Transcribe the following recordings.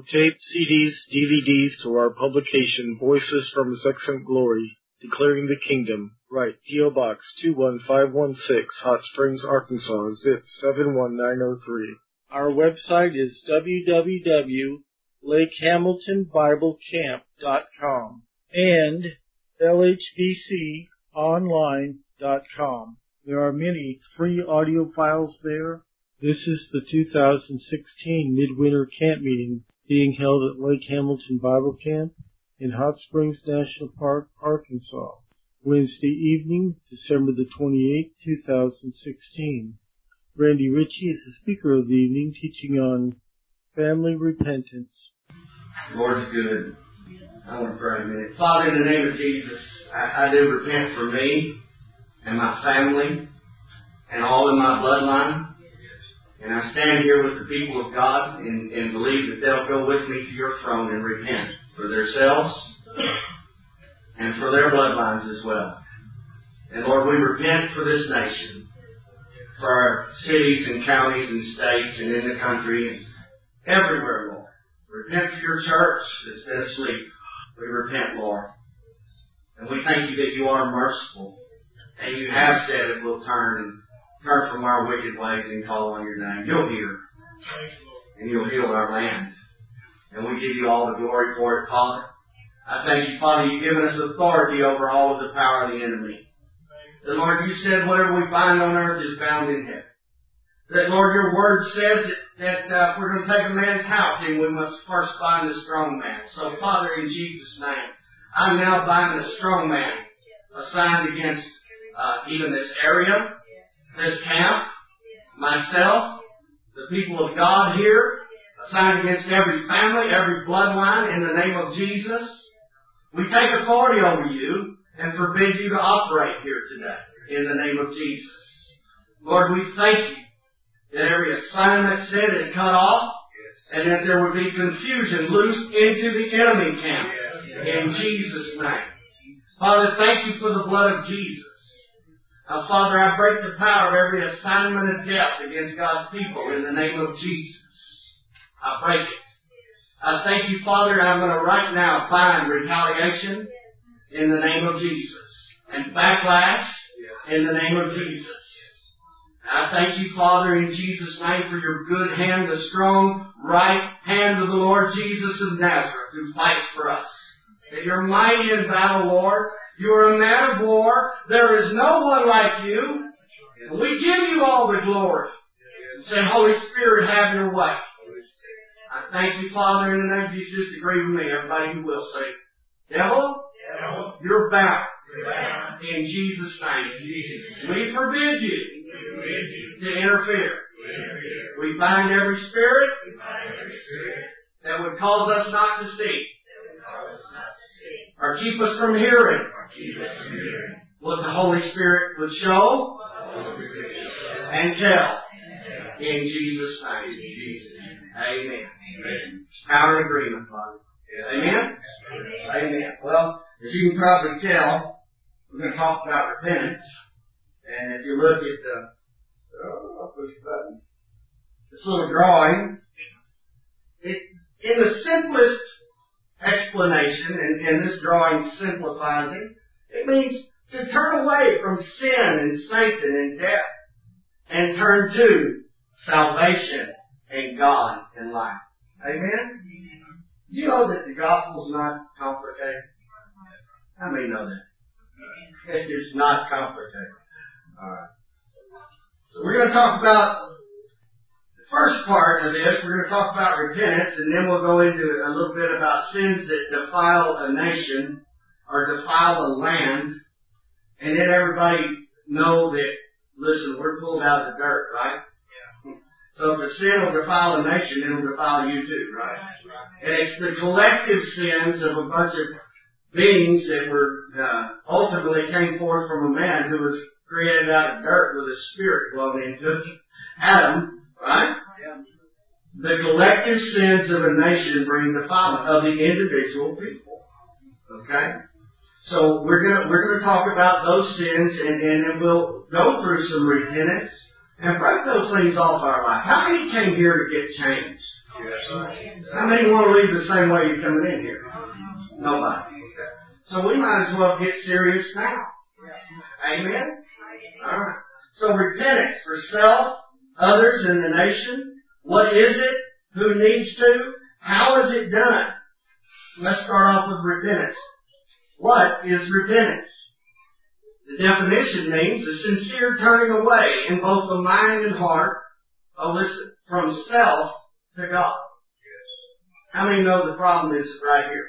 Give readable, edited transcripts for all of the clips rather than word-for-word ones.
for tape, CDs, DVDs to our publication, Voices from His Excellent Glory, Declaring the Kingdom. Write P.O. Box 21516, Hot Springs, Arkansas, zip 71903. Our website is www.lakehamiltonbiblecamp.com and lhbconline.com. There are many free audio files there. This is the 2016 Midwinter Camp Meeting being held at Lake Hamilton Bible Camp in Hot Springs National Park, Arkansas, Wednesday evening, December the 28th, 2016. Randy Ritchie is the speaker of the evening, teaching on family repentance. Lord's good. I want to pray a minute. Father, in the name of Jesus, I do repent for me and my family and all in my bloodline. And I stand here with the people of God and believe that they'll go with me to your throne and repent for themselves and for their bloodlines as well. And Lord, we repent for this nation, for our cities and counties and states and in the country and everywhere, Lord. Repent for your church that's been asleep. We repent, Lord. And we thank you that you are merciful. And you have said it will turn from our wicked ways and call on your name. You'll hear. And you'll heal our land. And we give you all the glory for it, Father. I thank you, Father, you've given us authority over all of the power of the enemy. That, Lord, you said whatever we bind on earth is bound in heaven. That, Lord, your word says that if we're going to take a man's house in, we must first bind the strong man. So, Father, in Jesus' name, I now bind the strong man assigned against even this area, this camp, myself, the people of God here, assigned against every family, every bloodline in the name of Jesus. We take authority over you and forbid you to operate here today in the name of Jesus. Lord, we thank you that every assignment sent is cut off and that there would be confusion loosed into the enemy camp in Jesus' name. Father, thank you for the blood of Jesus. Now, Father, I break the power of every assignment of death against God's people in the name of Jesus. I break it. I thank you, Father, and I'm going to right now bind retaliation in the name of Jesus and backlash in the name of Jesus. I thank you, Father, in Jesus' name for your good hand, the strong right hand of the Lord Jesus of Nazareth who fights for us. That you're mighty in battle, Lord. You are a man of war. There is no one like you. And we give you all the glory. And say, Holy Spirit, have your way. I thank you, Father, in the name of Jesus. Agree with me, everybody who will say, Devil, you're bound. In Jesus' name. We forbid you to interfere. We bind every spirit that would cause us not to see or keep us from hearing what the Holy Spirit would show and tell. In Jesus' name. Amen. Power and agreement, Father. Amen? Amen. Well, as you can probably tell, we're going to talk about repentance. And if you look at I'll push the button. This little drawing, in the simplest explanation, and this drawing simplifies it, it means to turn away from sin and Satan and death and turn to salvation and God and life. Amen? Do you know that the gospel is not complicated? How many know that? It's not complicated. Alright. So we're going to talk about the first part of this. We're going to talk about repentance, and then we'll go into a little bit about sins that defile a nation or defile a land. And then everybody know that, listen, we're pulled out of the dirt, right? So if a sin will defile a nation, it'll defile you too, right? And it's the collective sins of a bunch of beings that were ultimately came forth from a man who was created out of dirt with a spirit blown into him. Adam, right? The collective sins of a nation bring defilement of the individual people. Okay? So we're gonna talk about those sins and then we'll go through some repentance and break those things off our life. How many came here to get changed? How many want to leave the same way you're coming in here? Nobody. So we might as well get serious now. Amen? Alright. So repentance for self, others, and the nation. What is it? Who needs to? How is it done? Let's start off with repentance. What is repentance? The definition means a sincere turning away in both the mind and heart, from self to God. How many know the problem is right here?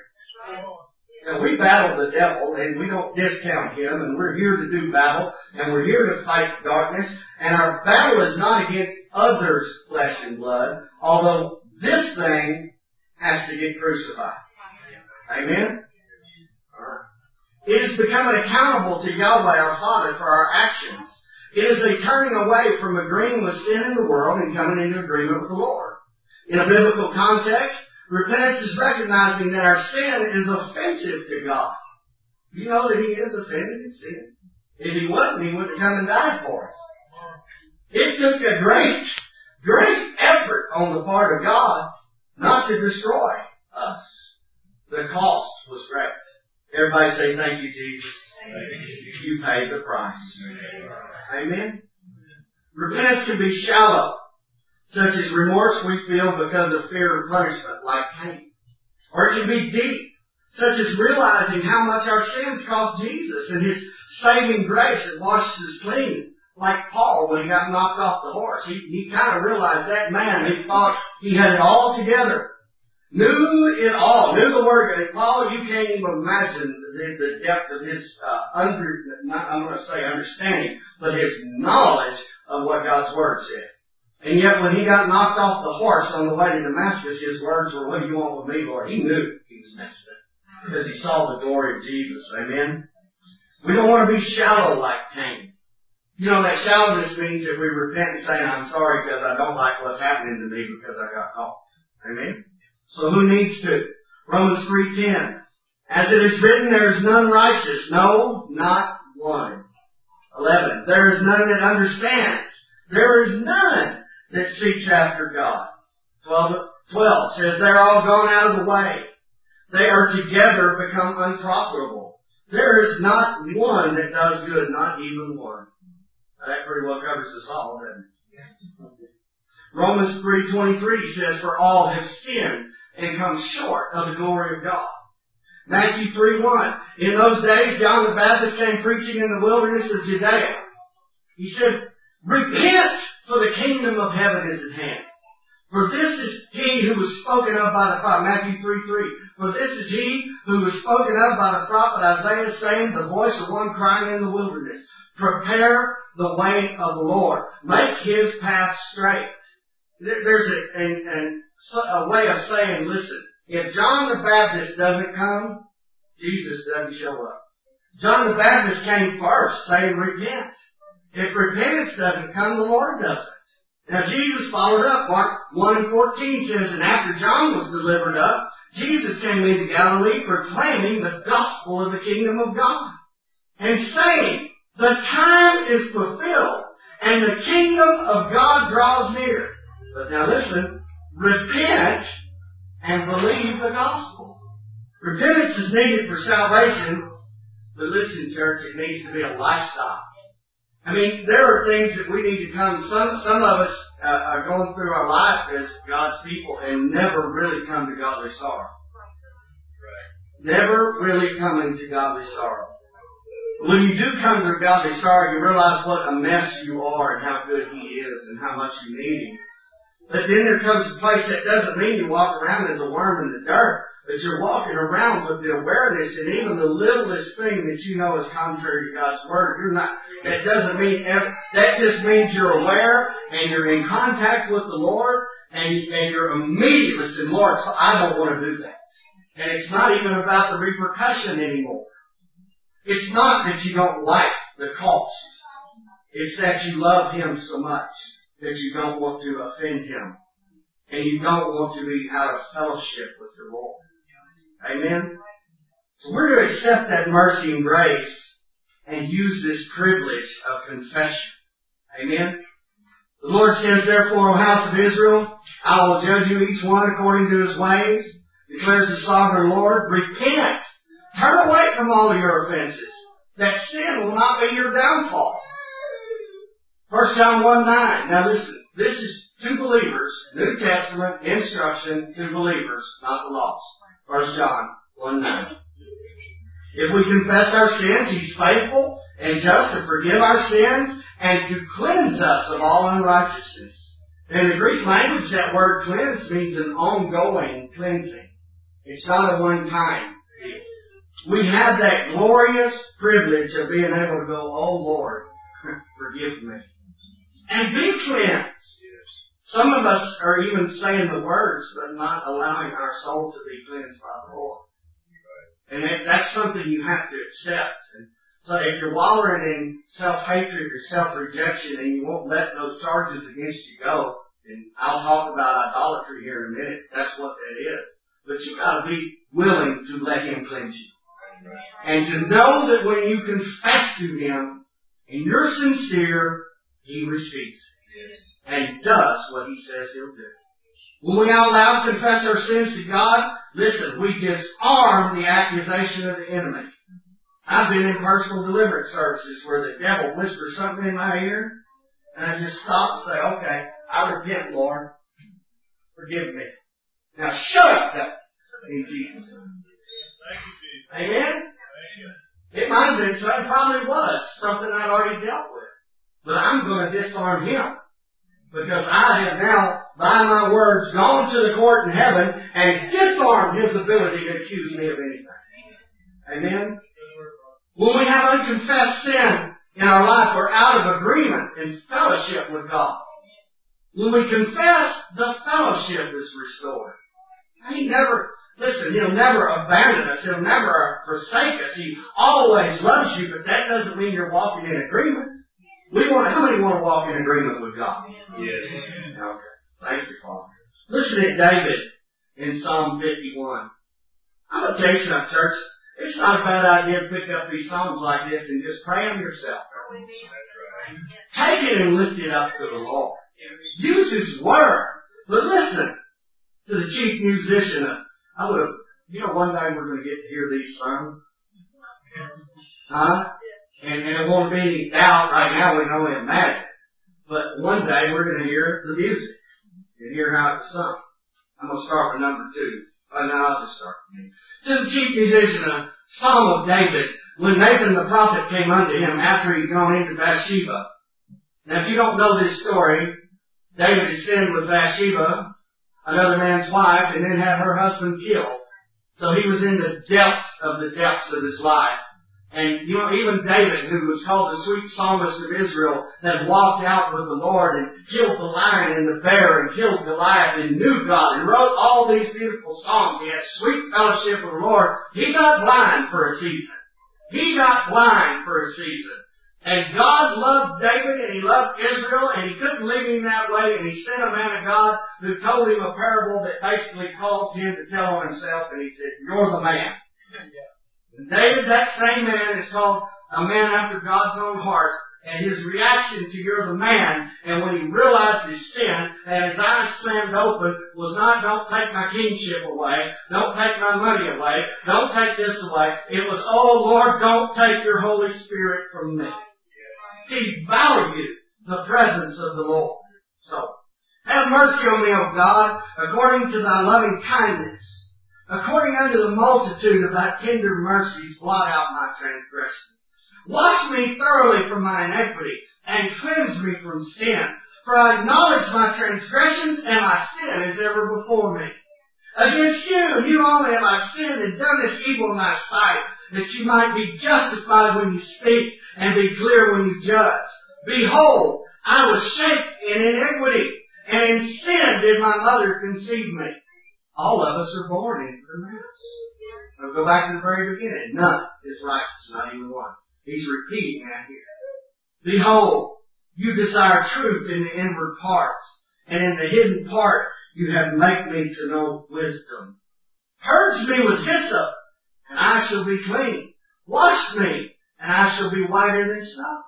Now, we battle the devil, and we don't discount him, and we're here to do battle, and we're here to fight darkness, and our battle is not against others' flesh and blood, although this thing has to get crucified. Amen? Alright. It is becoming accountable to Yahweh our Father for our actions. It is a turning away from agreeing with sin in the world and coming into agreement with the Lord. In a biblical context, repentance is recognizing that our sin is offensive to God. You know that He is offended in sin. If He wasn't, He wouldn't come and die for us. It took a great effort on the part of God not to destroy us. The cost was great. Everybody say, thank you, Jesus. You paid the price. Amen? Repentance can be shallow, such as remorse we feel because of fear of punishment, like Cain. Or it can be deep, such as realizing how much our sins cost Jesus and His saving grace that washes us clean, like Paul when he got knocked off the horse. He kind of realized that man, he thought he had it all together. Knew it all. Knew the Word. Paul, you can't even imagine the depth of his, I'm going to say understanding, but his knowledge of what God's Word said. And yet when he got knocked off the horse on the way to Damascus, his words were, what do you want with me, Lord? He knew he was messed up because he saw the glory of Jesus. Amen? We don't want to be shallow like Cain. You know, that shallowness means that we repent and say, I'm sorry because I don't like what's happening to me because I got caught. Amen? So who needs to? Romans 3:10. As it is written, there is none righteous. No, not one. 11. There is none that understands. There is none that seeks after God. 12 says they're all gone out of the way. They are together become unprofitable. There is not one that does good, not even one. That pretty well covers us all, doesn't it? Romans 3:23 says, for all have sinned and come short of the glory of God. Matthew 3:1. In those days, John the Baptist came preaching in the wilderness of Judea. He said, repent, for the kingdom of heaven is at hand. For this is he who was spoken of by the prophet. Matthew 3:3. For this is he who was spoken of by the prophet Isaiah, saying, the voice of one crying in the wilderness, prepare the way of the Lord. Make His path straight. There's a way of saying, listen, if John the Baptist doesn't come, Jesus doesn't show up. John the Baptist came first, saying repent. If repentance doesn't come, the Lord doesn't. Now Jesus followed up. Mark 1:14 says, and after John was delivered up, Jesus came into Galilee proclaiming the gospel of the kingdom of God and saying, the time is fulfilled and the kingdom of God draws near. But now listen, repent and believe the gospel. Repentance is needed for salvation, but listen, church, it needs to be a lifestyle. I mean, there are things that we need to come. Some of us are going through our life as God's people and never really come to godly sorrow. Never really coming to godly sorrow. When you do come to godly sorrow, you realize what a mess you are and how good He is and how much you need Him. But then there comes a place that doesn't mean you walk around as a worm in the dirt, but you're walking around with the awareness and even the littlest thing that you know is contrary to God's Word. That doesn't mean, that just means you're aware and you're in contact with the Lord and you're immediately saying, Lord, I don't want to do that. And it's not even about the repercussion anymore. It's not that you don't like the cost. It's that you love Him so much that you don't want to offend Him. And you don't want to be out of fellowship with the Lord. Amen? So we're to accept that mercy and grace and use this privilege of confession. Amen? The Lord says, therefore, O house of Israel, I will judge you each one according to his ways, declares the sovereign Lord. Repent. Turn away from all your offenses, that sin will not be your downfall. 1 John 1:9. Now listen, this is to believers, New Testament instruction to believers, not the lost. 1 John 1:9. If we confess our sins, He's faithful and just to forgive our sins and to cleanse us of all unrighteousness. In the Greek language, that word cleanse means an ongoing cleansing. It's not a one-time deal. We have that glorious privilege of being able to go, oh Lord, forgive me. And be cleansed. Some of us are even saying the words, but not allowing our soul to be cleansed by the Lord. And that's something you have to accept. And so if you're wallowing in self-hatred or self-rejection and you won't let those charges against you go, and I'll talk about idolatry here in a minute, that's what that is. But you gotta be willing to let Him cleanse you. And to know that when you confess to Him and you're sincere, He receives it. And does what He says He'll do. When we out loud confess our sins to God, listen, we disarm the accusation of the enemy. I've been in personal deliverance services where the devil whispers something in my ear, and I just stop and say, okay, I repent, Lord. Forgive me. Now shut up, devil. In Jesus' name. Amen? It might have been, it probably was something I'd already dealt with. But I'm going to disarm him. Because I have now, by my words, gone to the court in heaven and disarmed his ability to accuse me of anything. Amen? When we have unconfessed sin in our life, we're out of agreement and fellowship with God. When we confess, the fellowship is restored. He never, listen, He'll never abandon us. He'll never forsake us. He always loves you, but that doesn't mean you're walking in agreement. How many want to walk in agreement with God? Yes. Okay. Thank you, Father. Listen to David in Psalm 51. I'm going to tell you something, church. It's not a bad idea to pick up these songs like this and just pray them yourself. Take it and lift it up to the Lord. Use His Word. But listen to the chief musician. One day we're going to get to hear these songs. Huh? And there won't be any doubt right now, we can only imagine. But one day we're going to hear the music and hear how it's sung. I'm going to start with number 2. I'll just start with me. To the chief musician, a Psalm of David, when Nathan the prophet came unto him after he'd gone into Bathsheba. Now if you don't know this story, David had sinned with Bathsheba, another man's wife, and then had her husband killed. So he was in the depths of his life. And, even David, who was called the sweet psalmist of Israel, had walked out with the Lord and killed the lion and the bear and killed Goliath and knew God and wrote all these beautiful songs. He had sweet fellowship with the Lord. He got blind for a season. And God loved David and He loved Israel and He couldn't leave him that way, and He sent a man of God who told him a parable that basically caused him to tell on himself, and He said, "You're the man." David, that same man, is called a man after God's own heart. And his reaction to "you're the man," and when he realized his sin, and his eyes slammed open, was not, "Don't take my kingship away. Don't take my money away. Don't take this away." It was, "Oh Lord, don't take your Holy Spirit from me." He valued the presence of the Lord. So, have mercy on me, O God, according to thy loving kindness. According unto the multitude of thy tender mercies, blot out my transgressions. Wash me thoroughly from my iniquity, and cleanse me from sin. For I acknowledge my transgressions, and my sin is ever before me. Against you, and you only, have I sinned and done this evil in thy sight, that you might be justified when you speak, and be clear when you judge. Behold, I was shaped in iniquity, and in sin did my mother conceive me. All of us are born into the mess. I'll go back to the very beginning. None is righteous, not even one. He's repeating that here. Behold, you desire truth in the inward parts, and in the hidden part you have made me to know wisdom. Purge me with hyssop, and I shall be clean. Wash me, and I shall be whiter than snow.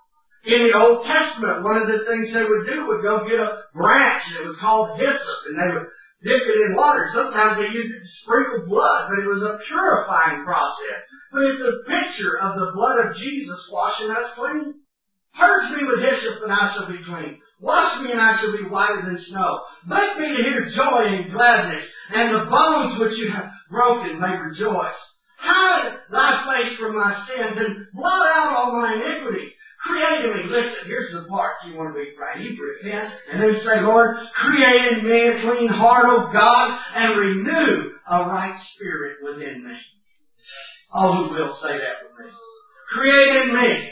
In the Old Testament, one of the things they would do would go get a branch, and it was called hyssop, and they would dip it in water. Sometimes they used it to sprinkle blood, but it was a purifying process. But it's a picture of the blood of Jesus washing us clean. Purge me with hyssop, and I shall be clean. Wash me, and I shall be whiter than snow. Make me to hear joy and gladness, and the bones which you have broken may rejoice. Hide thy face from my sins, and blot out all my iniquity. Create in me. Listen, here's the part you want to be right. You repent, and then say, Lord, create in me a clean heart, O God, and renew a right spirit within me. Oh, who will say that with me? Create in me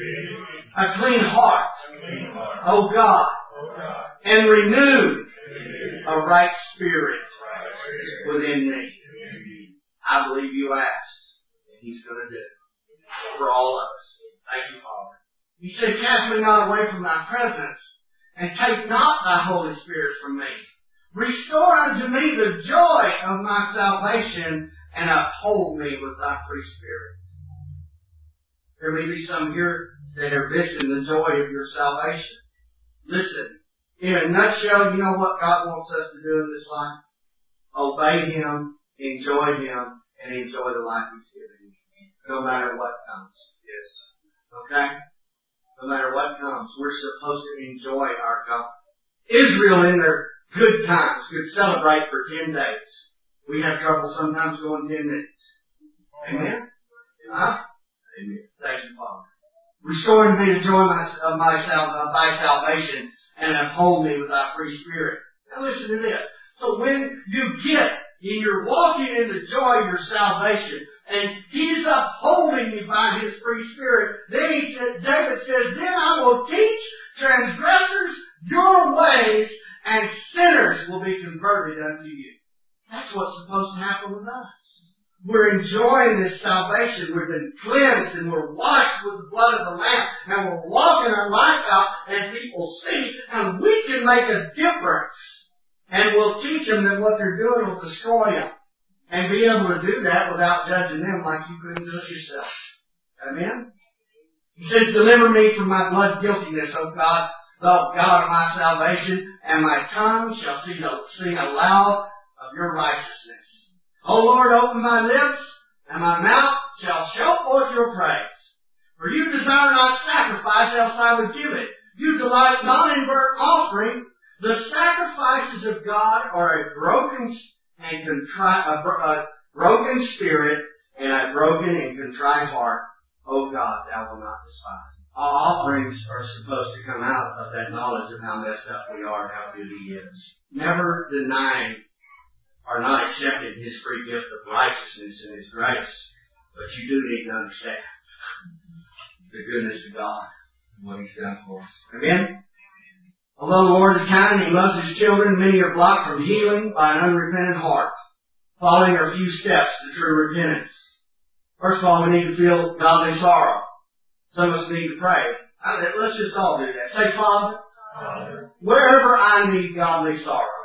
a clean heart, O God, and renew a right spirit within me. I believe you asked, and He's going to do it for all of us. Thank you, Father. He said, cast me not away from thy presence, and take not thy Holy Spirit from me. Restore unto me the joy of my salvation, and uphold me with thy free spirit. There may be some here that are missing the joy of your salvation. Listen, in a nutshell, you know what God wants us to do in this life? Obey Him, enjoy Him, and enjoy the life He's given you. No matter what comes. Yes. Okay? No matter what comes, we're supposed to enjoy our God. Israel in their good times could celebrate for 10 days. We have trouble sometimes going 10 minutes. Amen? Huh? Amen. Thank you, Father. Restoring me the joy of thy salvation, and uphold me with thy free spirit. Now listen to this. So when you're walking in the joy of your salvation, and He's upholding you by His free spirit, then David says, then I will teach transgressors your ways, and sinners will be converted unto you. That's what's supposed to happen with us. We're enjoying this salvation. We've been cleansed and we're washed with the blood of the Lamb, and we're walking our life out, and people see, and we can make a difference. And we'll teach them that what they're doing will destroy them. And be able to do that without judging them like you couldn't do it yourself. Amen? He says, deliver me from my blood guiltiness, O God, thou God of my salvation, and my tongue shall sing aloud of your righteousness. O Lord, open my lips, and my mouth shall show forth your praise. For you desire not sacrifice, else I would give it. You delight not in burnt offering. The sacrifices of God are a broken spirit and a broken and contrite heart. O God, thou wilt not despise. Our offerings are supposed to come out of that knowledge of how messed up we are and how good He is. Never denying or not accepting His free gift of righteousness and His grace. But you do need to understand the goodness of God and what He's done for us. Amen? Although the Lord is kind and He loves His children, many are blocked from healing by an unrepentant heart. Following are a few steps to true repentance. First of all, we need to feel godly sorrow. Some of us need to pray. Let's just all do that. Say, Father, wherever I need godly sorrow,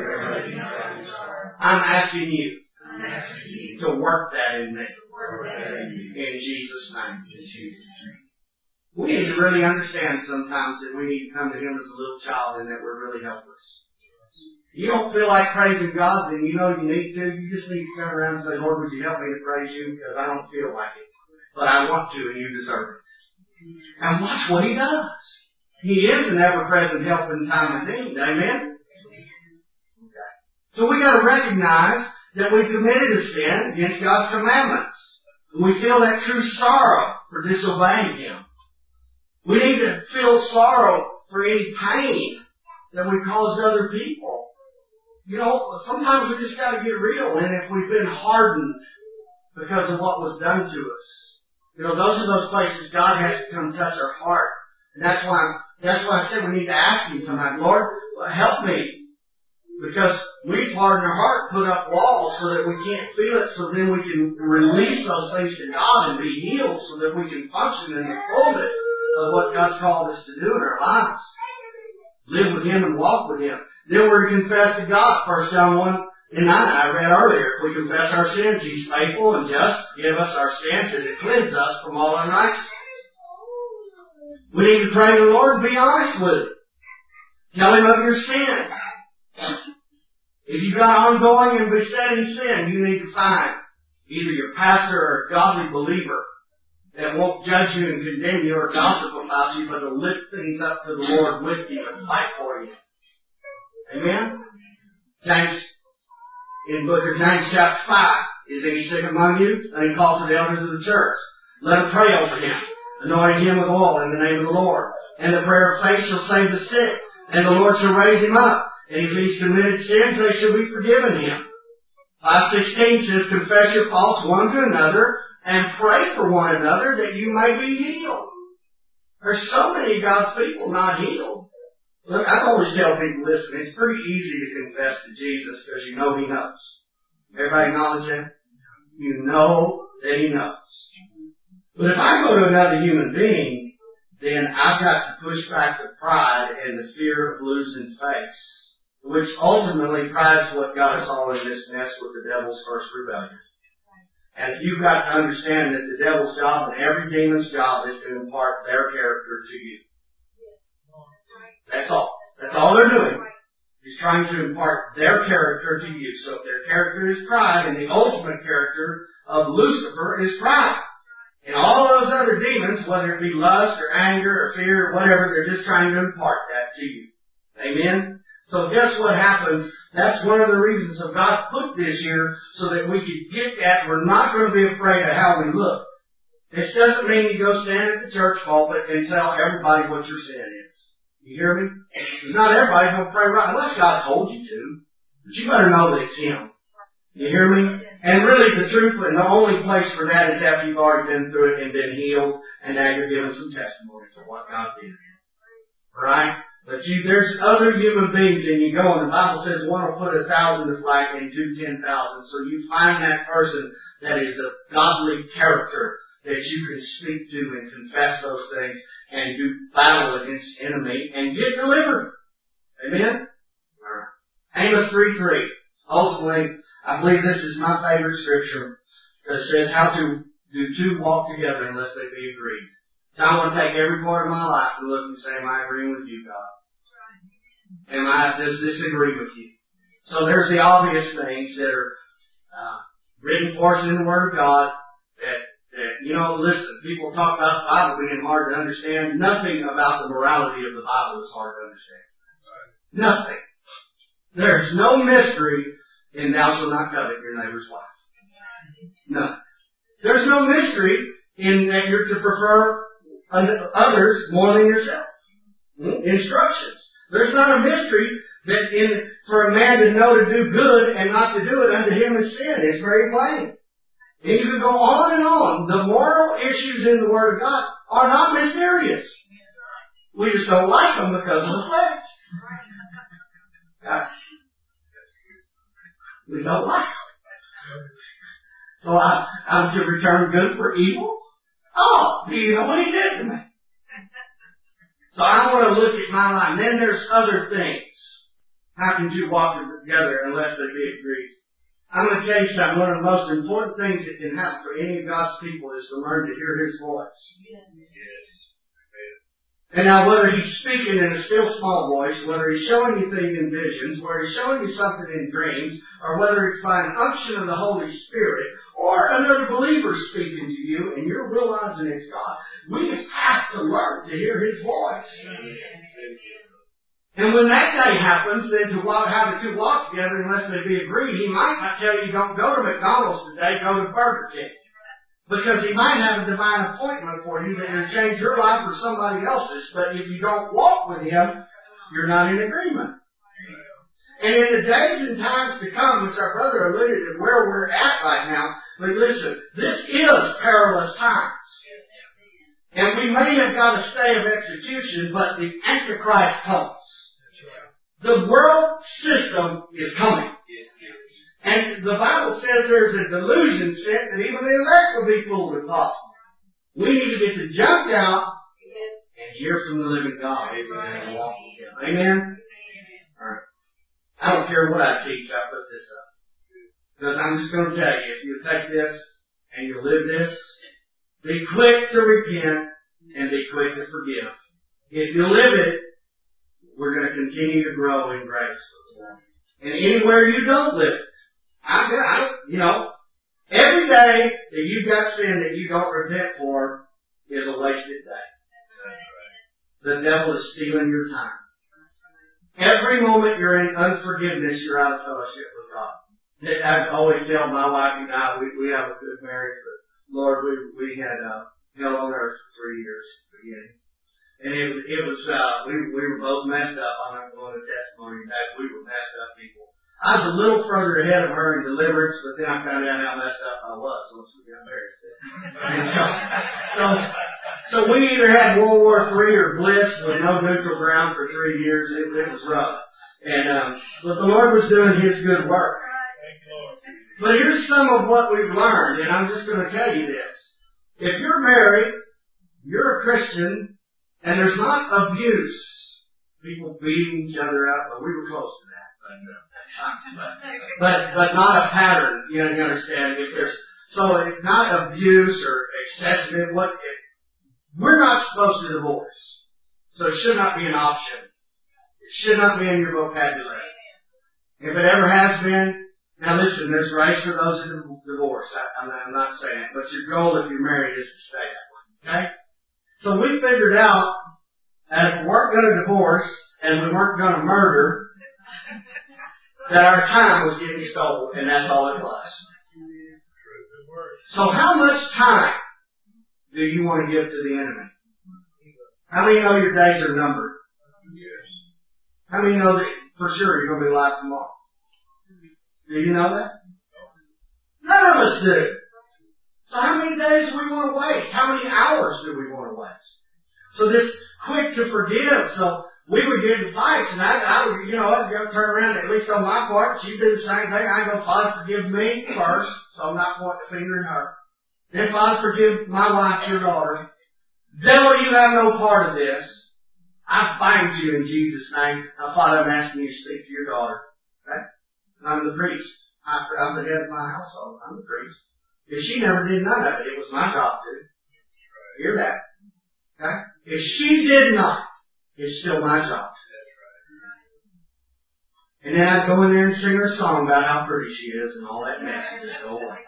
I'm asking you to work that in me. In Jesus' name. We need to really understand sometimes that we need to come to Him as a little child and that we're really helpless. You don't feel like praising God, then you know you need to. You just need to turn around and say, Lord, would you help me to praise you? Because I don't feel like it. But I want to, and you deserve it. And watch what He does. He is an ever-present help in time of need. Amen? Okay. So we got to recognize that we committed a sin against God's commandments. We feel that true sorrow for disobeying Him. We need to feel sorrow for any pain that we cause other people. You know, sometimes we just got to get real. And if we've been hardened because of what was done to us, you know, those are those places God has to come touch our heart. And that's why I said we need to ask Him sometimes, Lord, help me. Because we've hardened our heart, put up walls so that we can't feel it, so then we can release those things to God and be healed so that we can function in the fullness of what God's called us to do in our lives. Live with Him and walk with Him. Then we're to confess to God. 1 John 1:9, I read earlier. If we confess our sins, He's faithful and just to give us our sins and to cleanse us from all unrighteousness. We need to pray to the Lord and be honest with Him. Tell Him of your sins. If you've got ongoing and besetting sin, you need to find either your pastor or a godly believer that won't judge you and condemn you or gossip about you, but will lift things up to the Lord with you and fight for you. Amen? James, in the book of James chapter 5, is any sick among you? And he called for the elders of the church. Let them pray over him, anointing him with oil in the name of the Lord. And the prayer of faith shall save the sick, and the Lord shall raise him up. And if he's committed sins, they shall be forgiven him. 5:16 says, confess your faults one to another, and pray for one another that you may be healed. There's so many of God's people not healed. Look, I always tell people, listen, it's pretty easy to confess to Jesus because you know He knows. Everybody acknowledge that? You know that He knows. But if I go to another human being, then I've got to push back the pride and the fear of losing face, which ultimately pride is what got us all in this mess with the devil's first rebellion. And you've got to understand that the devil's job and every demon's job is to impart their character to you. That's all. That's all they're doing. He's trying to impart their character to you. So if their character is pride, and the ultimate character of Lucifer is pride. And all those other demons, whether it be lust or anger or fear or whatever, they're just trying to impart that to you. Amen? So guess what happens? That's one of the reasons that God put this here so that we could get that. We're not going to be afraid of how we look. This doesn't mean you go stand at the church pulpit and tell everybody what your sin is. You hear me? Not everybody's going to pray right unless God told you to. But you better know that it's Him. You hear me? And really the truth and the only place for that is after you've already been through it and been healed and now you're giving some testimony for what God did. Right? But there's other human beings and you go and the Bible says one will put 1,000 to flight and 2 10,000. So you find that person that is of godly character that you can speak to and confess those things and do battle against the enemy and get delivered. Amen? Amos 3:3. Ultimately, I believe this is my favorite scripture that says how to do two walk together unless they be agreed. So I want to take every part of my life and look and say, am I agreeing with you, God? Does this agree with you? So there's the obvious things that are written for us in the Word of God that, listen, people talk about the Bible being hard to understand. Nothing about the morality of the Bible is hard to understand. Nothing. There's no mystery in thou shalt not covet your neighbor's wife. None. There's no mystery in that you're to prefer others more than yourself. Instructions. There's not a mystery that for a man to know to do good and not to do it unto him is sin. It's very plain. And you can go on and on. The moral issues in the Word of God are not mysterious. We just don't like them because of the flesh. We don't like them. So I'm to return good for evil? Oh, do you know what He did to me? So I want to look at my life. And then there's other things. How can two walk together unless they be agreed? I'm going to tell you something. One of the most important things that can happen for any of God's people is to learn to hear His voice. Yes. And now whether He's speaking in a still small voice, whether He's showing you things in visions, whether He's showing you something in dreams, or whether it's by an unction of the Holy Spirit, or another believer speaking to you, and you're realizing it's God, we have to learn to hear His voice. And when that day happens, then how the two walk together unless they be agreed, He might not tell you don't go to McDonald's today, go to Burger King. Because He might have a divine appointment for you that will change your life or somebody else's. But if you don't walk with Him, you're not in agreement. And in the days and times to come, which our brother alluded to where we're at right now, but listen, this is perilous times. And we may have got a stay of execution, but the Antichrist comes. The world system is coming. And the Bible says there's a delusion set that even the elect will be fooled if possible. We need to get the junk out and hear from the living God. Amen. Walk with Him. Amen? All right. I don't care what I teach, I put this up. Because I'm just going to tell you, if you take this and you live this, be quick to repent and be quick to forgive. If you live it, we're going to continue to grow in grace. And anywhere you don't live it, every day that you've got sin that you don't repent for is a wasted day. The devil is stealing your time. Every moment you're in unforgiveness, you're out of fellowship with God. I always tell my wife and I, we have a good marriage, but Lord, we had hell on earth for 3 years beginning. And it was we were both messed up. I'm not going to testimony back. We were messed up people. I was a little further ahead of her in deliverance, but then I found out how messed up I was once we got married. And so we either had World War III or bliss with no neutral ground for 3 years. It was rough. And but the Lord was doing His good work. But here's some of what we've learned, and I'm just going to tell you this. If you're married, you're a Christian, and there's not abuse, people beating each other up, but we were close to that. But not a pattern, you understand? So it's not abuse or excessive. We're not supposed to divorce. So it should not be an option. It should not be in your vocabulary. If it ever has been, now listen, there's grace for those who divorce. I'm not saying it. But your goal if you're married is to stay that way. Okay? So we figured out that if we weren't going to divorce and we weren't going to murder, that our time was getting stolen, and that's all it was. So how much time do you want to give to the enemy? How many know your days are numbered? How many know that for sure you're going to be alive tomorrow? Do you know that? None of us do. So how many days do we want to waste? How many hours do we want to waste? So this quick to forgive, so we would get in fights, and I would, I'd go turn around, at least on my part, she'd do the same thing. I'd go, Father, forgive me first, so I'm not pointing the finger at her. Then, Father, forgive my wife, your daughter. Devil, you have no part of this. I bind you in Jesus' name. Now, Father, I'm asking you to speak to your daughter. Okay? I'm the priest. I'm the head of my household. I'm the priest. If she never did none of it, it was my job to. Hear that? Okay? If she did not, it's still my job. And then I'd go in there and sing her a song about how pretty she is and all that mess and just go away.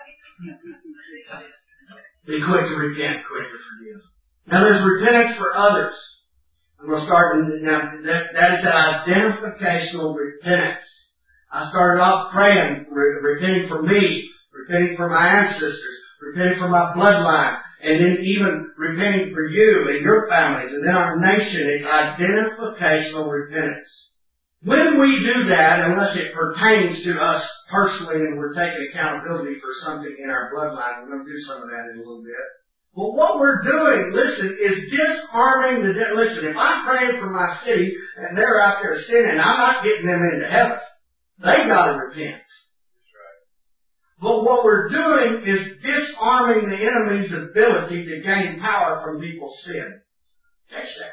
Be quick to repent, quick to forgive. Now there's repentance for others. And we'll start, now that is an identificational repentance. I started off praying, repenting for me, repenting for my ancestors, repenting for my bloodline, and then even repenting for you and your families, and then our nation. It's identificational repentance. When we do that, unless it pertains to us personally and we're taking accountability for something in our bloodline, we're going to do some of that in a little bit. But what we're doing, listen, is disarming the dead. Listen, if I'm praying for my city and they're out there sinning, I'm not getting them into heaven. They got to repent. But what we're doing is disarming the enemy's ability to gain power from people's sin. Catch that.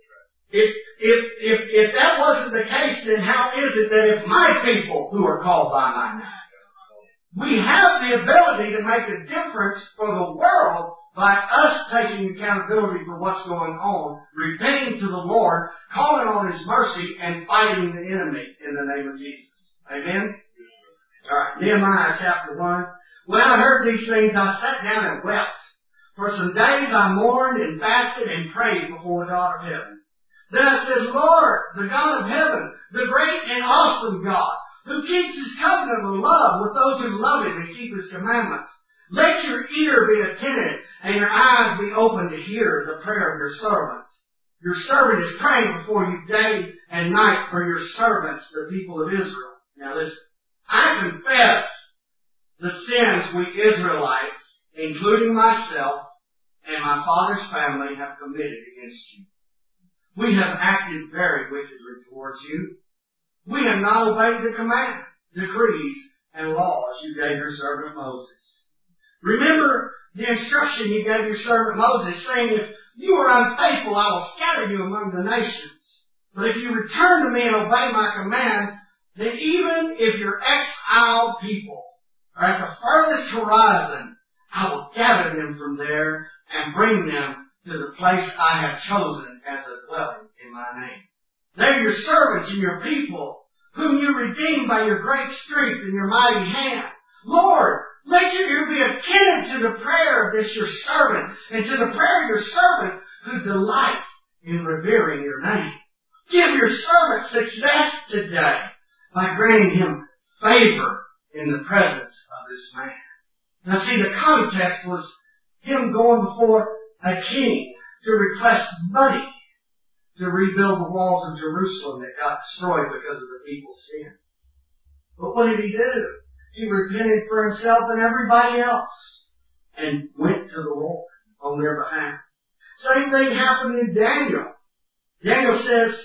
If that wasn't the case, then how is it that if my people who are called by my name, we have the ability to make a difference for the world by us taking accountability for what's going on, repenting to the Lord, calling on His mercy, and fighting the enemy in the name of Jesus. Amen? Alright, Nehemiah chapter 1. When I heard these things, I sat down and wept. For some days I mourned and fasted and prayed before the God of heaven. Then I said, Lord, the God of heaven, the great and awesome God, who keeps His covenant of love with those who love Him and keep His commandments, let your ear be attentive and your eyes be open to hear the prayer of your servant. Your servant is praying before you day and night for your servants, the people of Israel. Now listen. I confess the sins we Israelites, including myself and my father's family, have committed against you. We have acted very wickedly towards you. We have not obeyed the commands, decrees, and laws you gave your servant Moses. Remember the instruction you gave your servant Moses, saying, if you are unfaithful, I will scatter you among the nations. But if you return to me and obey my commands, then even if your exiled people are at the furthest horizon, I will gather them from there and bring them to the place I have chosen as a dwelling in my name. They are your servants and your people, whom you redeemed by your great strength and your mighty hand. Lord, let your ear be attentive to the prayer of this your servant, and to the prayer of your servant who delight in revering your name. Give your servant success today by granting him favor in the presence of this man. Now see, the context was him going before a king to request money to rebuild the walls of Jerusalem that got destroyed because of the people's sin. But what did he do? He repented for himself and everybody else and went to the Lord on their behalf. Same thing happened in Daniel. Daniel says,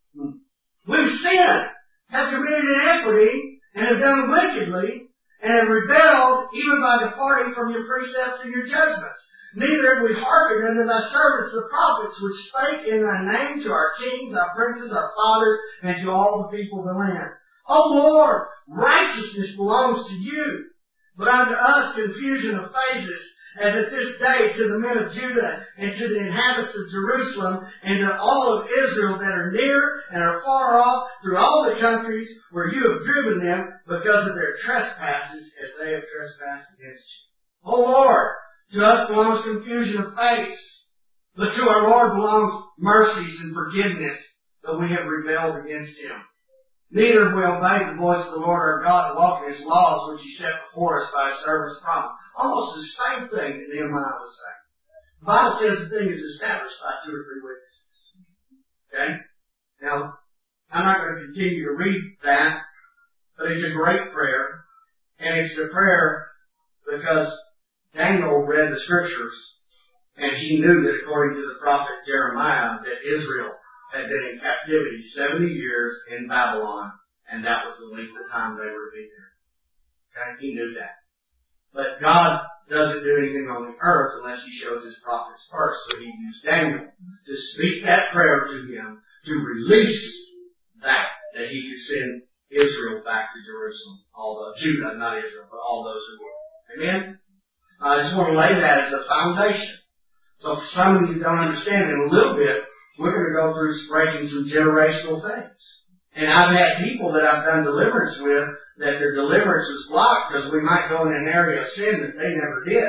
we've sinned, have committed iniquity, and have done wickedly, and have rebelled even by departing from your precepts and your judgments. Neither have we hearkened unto thy servants the prophets, which spake in thy name to our kings, our princes, our fathers, and to all the people of the land. O Lord, righteousness belongs to you, but unto us confusion of faces, as at this day to the men of Judah, and to the inhabitants of Jerusalem, and to all of Israel that are near and are far off, through all the countries where you have driven them, because of their trespasses, as they have trespassed against you. O Lord, to us belongs confusion of face, but to our Lord belongs mercies and forgiveness, though we have rebelled against Him. Neither have we obeyed the voice of the Lord our God to walk in His laws, which He set before us by His servants' promise. Almost the same thing that Nehemiah was saying. The Bible says the thing is established by 2 or 3 witnesses. Okay? Now, I'm not going to continue to read that, but it's a great prayer. And it's a prayer because Daniel read the Scriptures, and he knew that according to the prophet Jeremiah, that Israel had been in captivity 70 years in Babylon, and that was the length of time they were to be there. Okay? He knew that. But God doesn't do anything on the earth unless He shows His prophets first. So He used Daniel to speak that prayer to him, to release that He could send Israel back to Jerusalem. Judah, not Israel, but all those who were. Amen? I just want to lay that as a foundation. So for some of you who don't understand, in a little bit, we're going to go through breaking some generational things. And I've had people that I've done deliverance with that their deliverance was blocked because we might go in an area of sin that they never did.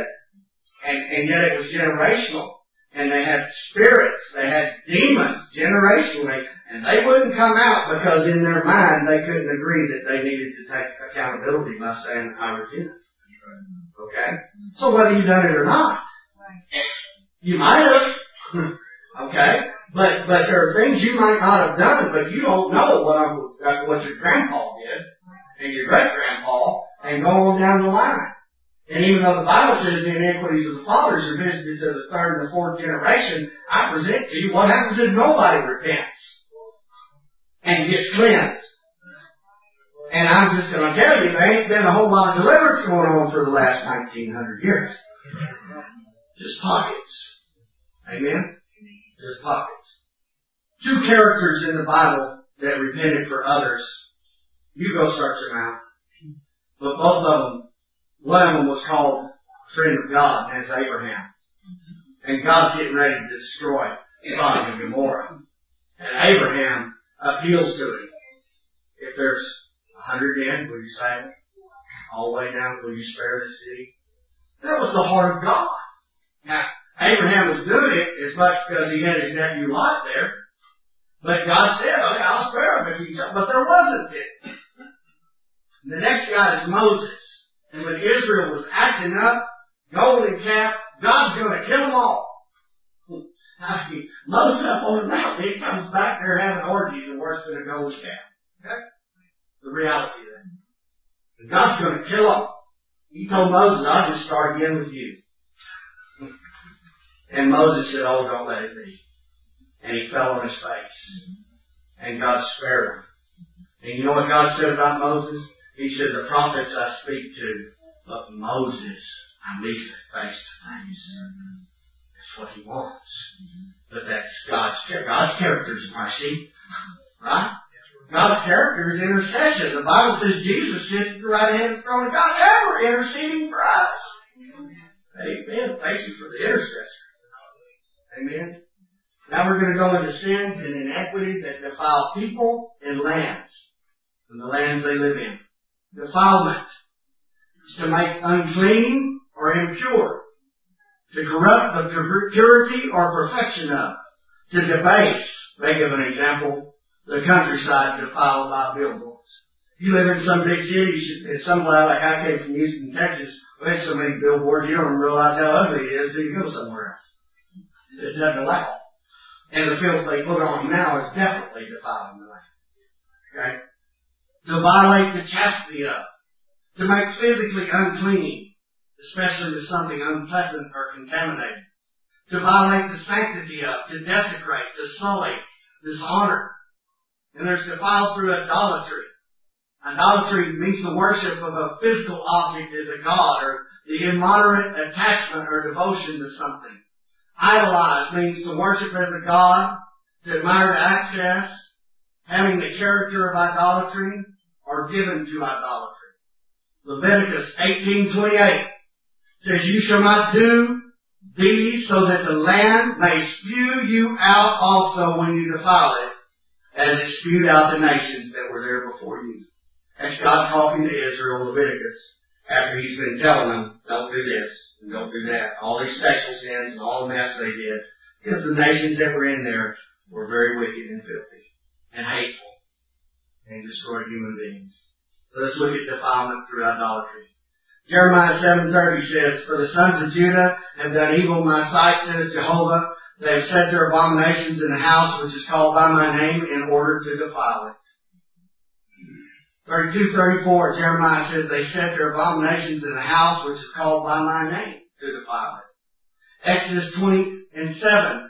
And yet it was generational. And they had spirits, they had demons generationally, and they wouldn't come out because in their mind they couldn't agree that they needed to take accountability by saying, I repent. Okay? So whether you've done it or not, you might have. Okay? But there are things you might not have done, but you don't know what your grandpa did, and your great-grandpa, and go on down the line. And even though the Bible says the iniquities of the fathers are visited to the 3rd and the 4th generation, I present to you what happens if nobody repents and gets cleansed. And I'm just going to tell you, there ain't been a whole lot of deliverance going on for the last 1900 years. Just pockets. Amen? Just pockets. 2 characters in the Bible that repented for others. You go search them out. But both of them, one of them was called a friend of God, and that's Abraham. And God's getting ready to destroy Sodom and Gomorrah. And Abraham appeals to him. If there's 100 in, will you save it? All the way down, will you spare the city? That was the heart of God. Now, Abraham was doing it as much because he had his nephew Lot there. But God said, okay, I'll spare him if he does. But there wasn't it. And the next guy is Moses. And when Israel was acting up, golden calf, God's going to kill them all. I mean, Moses up on the mountain, he comes back there having orgies and worse than a golden calf. Okay? The reality of that. And God's going to kill them. He told Moses, I'll just start again with you. And Moses said, oh, don't let it be. And he fell on his face. And God spared him. And you know what God said about Moses? He said, the prophets I speak to, but Moses, I meet face to face. That's what he wants. But that's God's character is mercy. Right? God's character is intercession. The Bible says Jesus sits at the right hand of the throne of God, ever interceding for us. Amen. Thank you for the intercessor. Amen? Now we're going to go into sins and inequities that defile people and lands, and the lands they live in. Defilement is to make unclean or impure, to corrupt the purity or perfection of, to debase. They give an example, the countryside defiled by billboards. You live in some big city, somewhere like I came from Houston, Texas, there's so many billboards, you don't even realize how ugly it is till you go somewhere else. It doesn't allow. And the filth they put on now is definitely defiling the land. Okay? To violate the chastity of, to make physically unclean, especially with something unpleasant or contaminated. To violate the sanctity of, to desecrate, to sully, dishonor. And there's defiled through idolatry. Idolatry means the worship of a physical object as a god, or the immoderate attachment or devotion to something. Idolize means to worship as a god, to admire to access, having the character of idolatry, or given to idolatry. Leviticus 18:28 says, "You shall not do these so that the land may spew you out also when you defile it, as it spewed out the nations that were there before you." That's God talking to Israel, Leviticus, after He's been telling them, don't do this and don't do that. All these sexual sins and all the mess they did. Because the nations that were in there were very wicked and filthy and hateful and destroyed human beings. So let's look at defilement through idolatry. Jeremiah 7:30 says, "For the sons of Judah have done evil in my sight, says Jehovah. They have set their abominations in the house which is called by my name in order to defile it." 32:34, Jeremiah says, "They set their abominations in the house which is called by my name to defile it." Exodus 20:7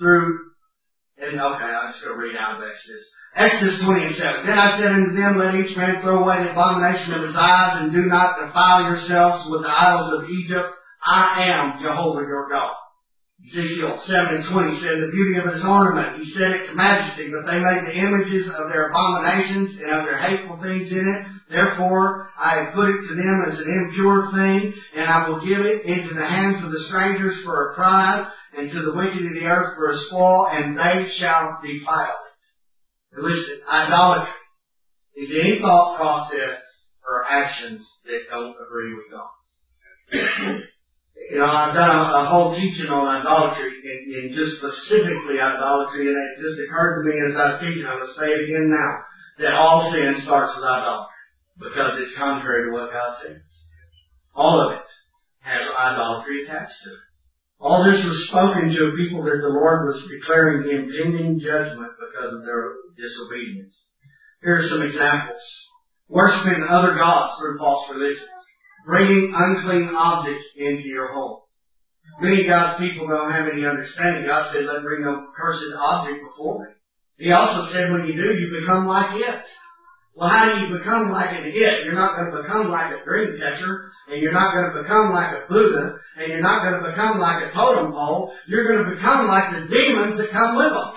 I'm just going to read out of Exodus. Exodus 20:7. "Then I said unto them, let each man throw away the abomination of his eyes, and do not defile yourselves with the idols of Egypt. I am Jehovah your God." Ezekiel 7:20 said, "The beauty of his ornament, he set it to majesty, but they made the images of their abominations and of their hateful things in it. Therefore, I have put it to them as an impure thing, and I will give it into the hands of the strangers for a prize, and to the wicked of the earth for a spoil, and they shall defile it." And listen, idolatry is any thought process or actions that don't agree with God. I've done a whole teaching on idolatry, and just specifically idolatry, and it just occurred to me as I was teaching, I'm going to say it again now, that all sin starts with idolatry, because it's contrary to what God says. All of it has idolatry attached to it. All this was spoken to a people that the Lord was declaring impending judgment because of their disobedience. Here are some examples. Worshipping other gods through false religion. Bringing unclean objects into your home. Many God's people don't have any understanding. God said, "Let bring no cursed object before me." He also said, when you do, you become like it. Well, how do you become like an it? You're not going to become like a dream catcher, and you're not going to become like a Buddha, and you're not going to become like a totem pole. You're going to become like the demons that come with them.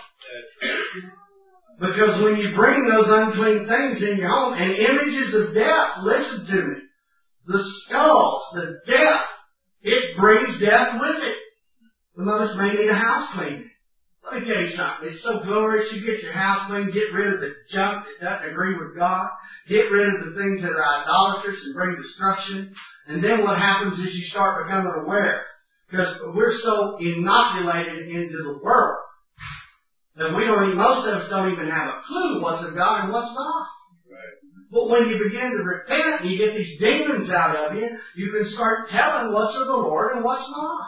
Because when you bring those unclean things in your home, and images of death, listen to me. The skulls, the death, it brings death with it. Some of us may need a house cleaning. Let me tell you something. It's so glorious. You get your house cleaned, get rid of the junk that doesn't agree with God, get rid of the things that are idolatrous and bring destruction. And then what happens is you start becoming aware. Because we're so inoculated into the world that most of us don't even have a clue what's of God and what's not. But when you begin to repent and you get these demons out of you, you can start telling what's of the Lord and what's not.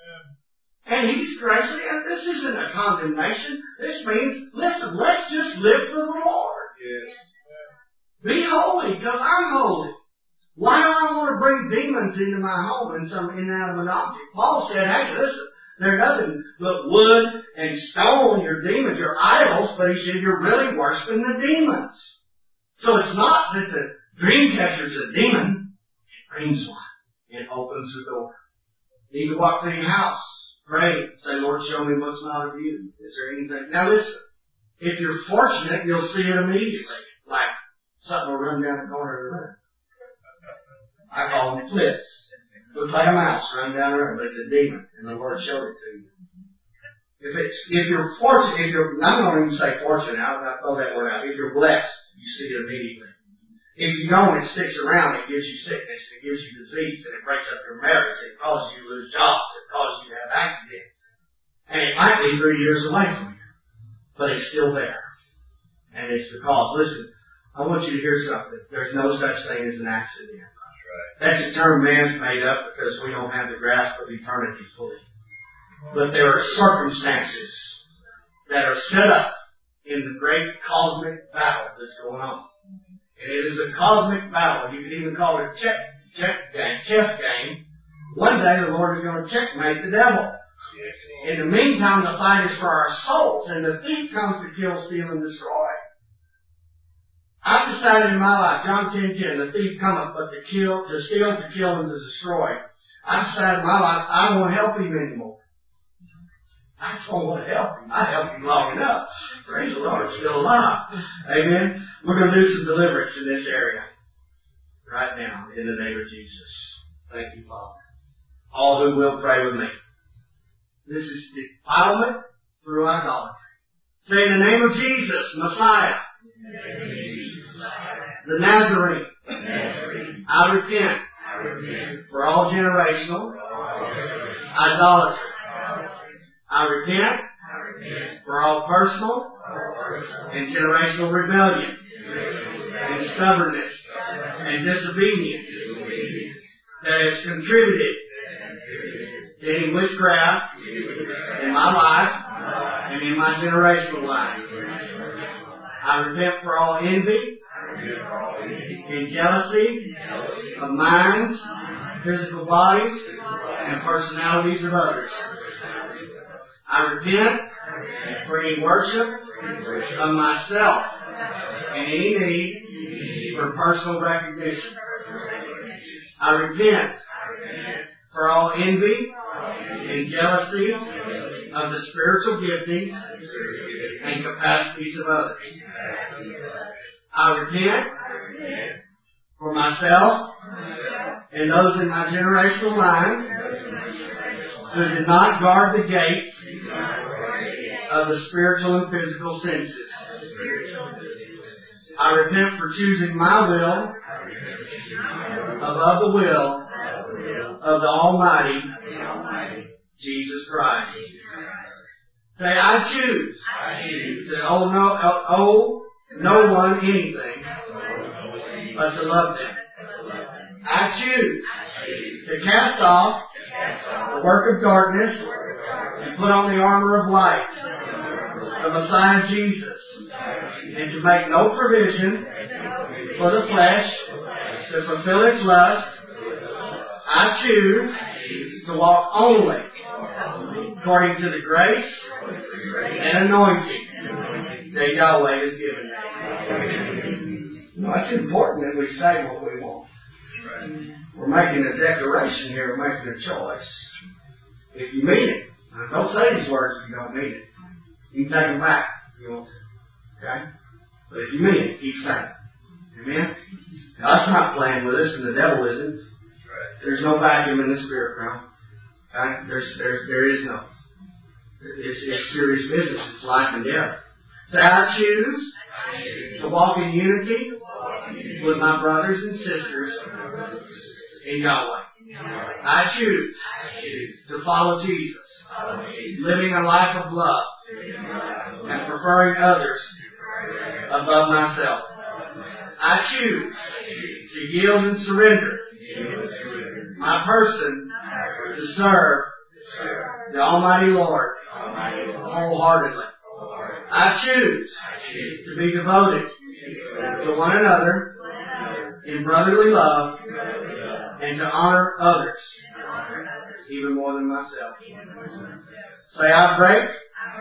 And He's graciously, and this isn't a condemnation. This means, listen, let's just live for the Lord. Yes. Be holy, because I'm holy. Why do I want to bring demons into my home and some inanimate object? Paul said, hey, listen, they're nothing but wood and stone, your demons, your idols, but he said you're really worshiping the demons. So it's not that the dream catcher's a demon. It brings one. It opens the door. You need to walk through your house. Pray. Say, Lord, show me what's not of you. Is there anything? Now listen. If you're fortunate, you'll see it immediately. Like something will run down the corner of the room. I call them flips. Looks like a mouse run down the room, but it's a demon. And the Lord showed it to you. If you're fortunate, I'm not even say fortunate, I'll throw that word out. If you're blessed, you see it immediately. If you don't, it sticks around, it gives you sickness, it gives you disease, and it breaks up your marriage, it causes you to lose jobs, it causes you to have accidents. And it might be 3 years away from you, but it's still there. And it's because, listen, I want you to hear something. There's no such thing as an accident. That's a term man's made up because we don't have the grasp of eternity fully. But there are circumstances that are set up in the great cosmic battle that's going on. And it is a cosmic battle. You could even call it a chess game. One day the Lord is going to checkmate the devil. In the meantime, the fight is for our souls, and the thief comes to kill, steal, and destroy. I've decided in my life, John 10:10, the thief cometh but to steal, to kill, and to destroy. I've decided in my life, I don't want to help him anymore. I don't want to help him. I helped him long enough. Praise the Lord, still alive. Amen. We're going to do some deliverance in this area right now in the name of Jesus. Thank you, Father. All who will pray with me. This is defilement through idolatry. Say in the name of Jesus, Messiah. The Nazarene. I repent for all generational idolatry. I repent for all personal and generational rebellion and stubbornness and disobedience that has contributed to any witchcraft in my life and in my generational life. I repent for all envy and jealousy of minds, physical bodies, and personalities of others. I repent for any worship of myself and any need for personal recognition. I repent for all envy and jealousy of the spiritual giftings and capacities of others. I repent for myself and those in my generational line who did not guard the gates of the spiritual and physical senses. I repent for choosing my will above the will of the Almighty Jesus Christ. Say, I choose to owe no one anything but to love them. I choose to cast off the work of darkness and put on the armor of light, the Messiah Jesus, and to make no provision for the flesh to fulfill its lust. I choose to walk only according to the grace and anointing that Yahweh has given me. You know, it's important that we say what we want. We're making a declaration here, we're making a choice. If you mean it, now don't say these words if you don't mean it. You can take them back if you want to. Okay? But if you mean it, keep saying it. Amen? God's not playing with us and the devil isn't. There's no vacuum in the spirit realm. Okay? There is no. It's serious business. It's life and death. So I choose to walk in unity with my brothers and sisters in Yahweh. I choose to follow Jesus, living a life of love and preferring others above myself. I choose to yield and surrender my person to serve the Almighty Lord wholeheartedly. I choose to be devoted to one another in brotherly love and to honor others even more than myself. Say, I break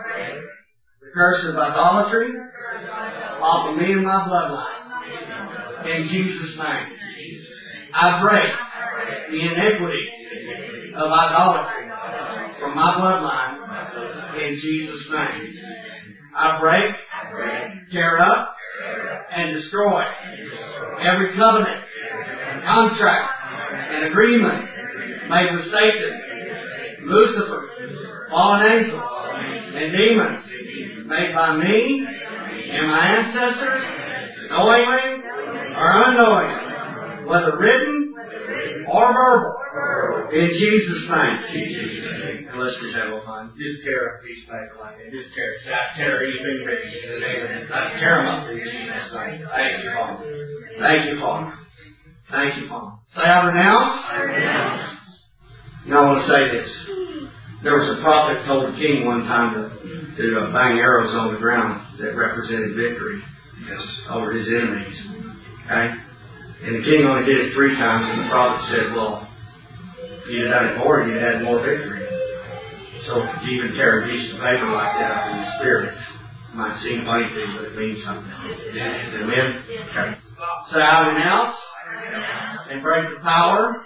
the curse of idolatry off of me and my bloodline in Jesus' name. I break the iniquity of idolatry from my bloodline in Jesus' name. I break, tear up, and destroy every covenant and contract and agreement made with Satan, Lucifer, fallen angels, and demons, made by me and my ancestors, knowingly or unknowingly, whether written or verbal, in Jesus' name. And let's just have a fun. Just tear a piece of paper like that. Just tear anything written in the name of it. Tear them up in Jesus' name. Thank you, Father. Thank you, Father. Thank you, Father. Say, I renounce. Now I want to say this. There was a prophet told the king one time to bang arrows on the ground that represented victory over his enemies. Okay? And the king only did it 3 times, and the prophet said, well, if you'd have done it more, you'd have had more victory. So to even tear a piece of paper like that up in the spirit might seem funny to you, but it means something. Amen? Okay. So I renounce and break the power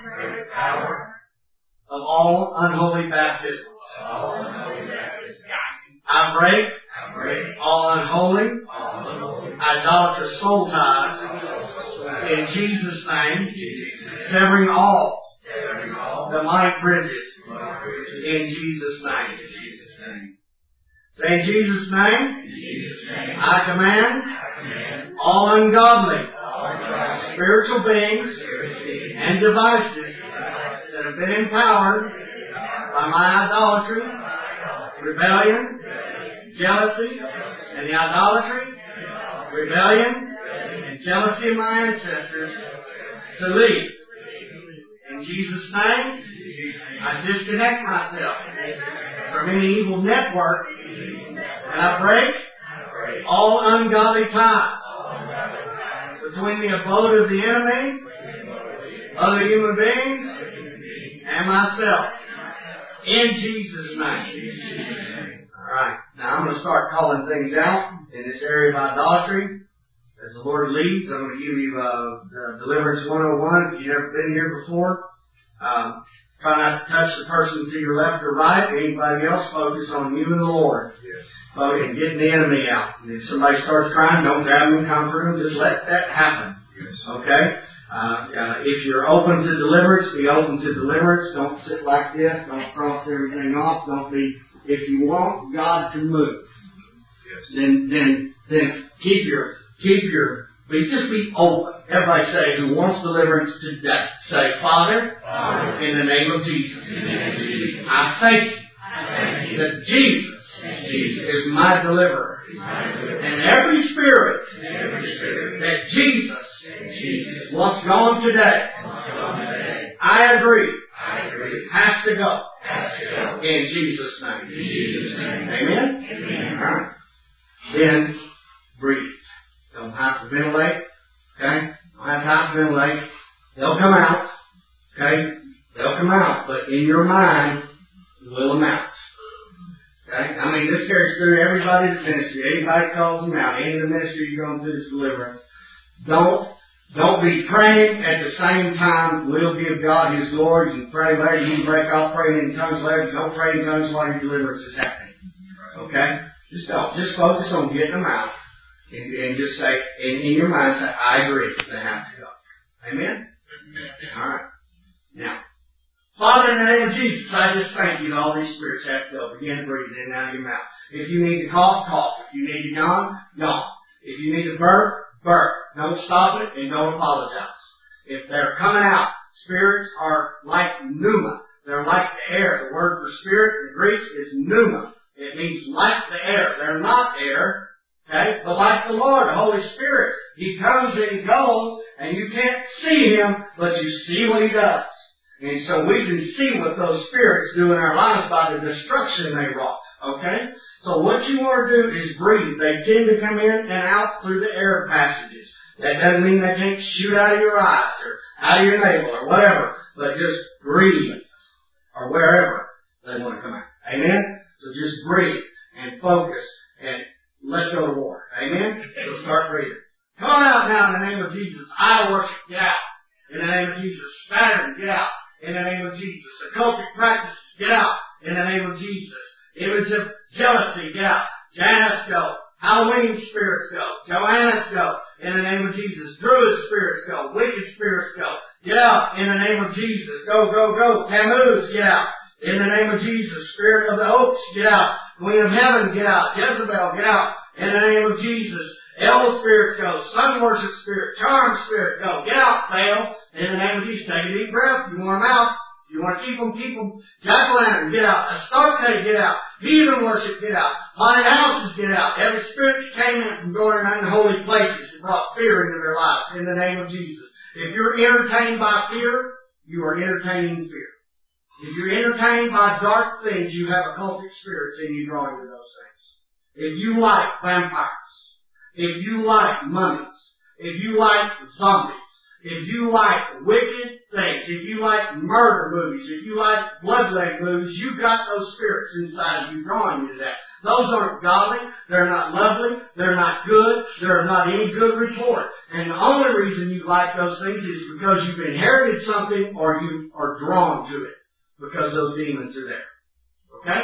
of all unholy baptisms. I break all unholy, idolatrous soul ties in Jesus' name, severing all demonic bridges in Jesus' name. Say, in Jesus' name, I command all ungodly spiritual beings and devices that have been empowered by my idolatry, rebellion, jealousy, and the idolatry, rebellion, and jealousy of my ancestors to leave. In Jesus' name, I disconnect myself from any evil network, and I break all ungodly ties between the abode of the enemy, other human beings, and myself. In Jesus' name. Alright, now I'm going to start calling things out in this area of idolatry. As the Lord leads, I'm going to give you Deliverance 101. If you've never been here before, try not to touch the person to your left or right. Anybody else, focus on you and the Lord. And getting the enemy out. And if somebody starts crying, don't grab them and comfort them. Just let that happen. Okay? If you're open to deliverance, be open to deliverance. Don't sit like this. Don't cross everything off. Don't be. If you want God to move, then keep your. Just be open. Everybody say, who wants deliverance today? Say, Father, in the name of Jesus, I thank you that Jesus is my deliverer. And every spirit that Jesus wants gone today, I agree, has to go. In Jesus' name. Amen? All right. Then, breathe. Don't hyperventilate. Okay? Don't have to hyperventilate. They'll come out. Okay? They'll come out. But in your mind, will them out. Okay? I mean, this carries through everybody that's ministry. Anybody calls them out. Any of the ministry you're going through this deliverance. Don't be praying at the same time. Will give God His glory. You can pray later. You can break off praying in tongues later. Don't pray in tongues while your deliverance is happening. Okay? Just don't. Just focus on getting them out. And just say, in your mind, say, I agree. They have to go. Amen? Alright. Now, Father, in the name of Jesus, I just thank you that all these spirits have to go. Begin to breathe in and out of your mouth. If you need to cough, cough. If you need to yawn, yawn. If you need to burp, burp. Don't stop it and don't apologize. If they're coming out, spirits are like pneuma. They're like the air. The word for spirit in Greek is pneuma. It means like the air. They're not air. Okay? But like the Lord, the Holy Spirit, He comes and goes, and you can't see Him, but you see what He does. And so we can see what those spirits do in our lives by the destruction they wrought. Okay? So what you want to do is breathe. They tend to come in and out through the air passages. That doesn't mean they can't shoot out of your eyes or out of your navel or whatever, but just breathe. Or wherever they want to come out. Amen? So just breathe and focus and let's go to war. Amen? So start breathing. Come out now in the name of Jesus. Idol worship, get out. In the name of Jesus. Saturn, get out. In the name of Jesus. Occultic practices, get out. In the name of Jesus. Image of jealousy, get out. Janus, go. Halloween spirits, go. Joannas, go. In the name of Jesus. Druid spirits, go. Wicked spirits, go. Get out. In the name of Jesus. Go, go, go. Tammuz, get out. In the name of Jesus. Spirit of the oaks, get out. Queen of heaven, get out. Jezebel, get out. In the name of Jesus. Evil spirits, go. Sun worship spirit, charm spirit, go. Get out, Baal. In the name of Jesus. Take a deep breath. You want them out. You want to keep them, keep them. Jack-o'-lantern, get out. Astarte, get out. Heathen worship, get out. Haunted houses, get out. Every spirit that came in from going in unholy places and brought fear into their lives. In the name of Jesus. If you're entertained by fear, you are entertaining fear. If you're entertained by dark things, you have occultic spirits in you drawing to those things. If you like vampires, if you like mummies, if you like zombies, if you like wicked things, if you like murder movies, if you like bloodletting movies, you've got those spirits inside of you drawing you to that. Those aren't godly, they're not lovely, they're not good, they're not any good report. And the only reason you like those things is because you've inherited something or you are drawn to it. Because those demons are there. Okay?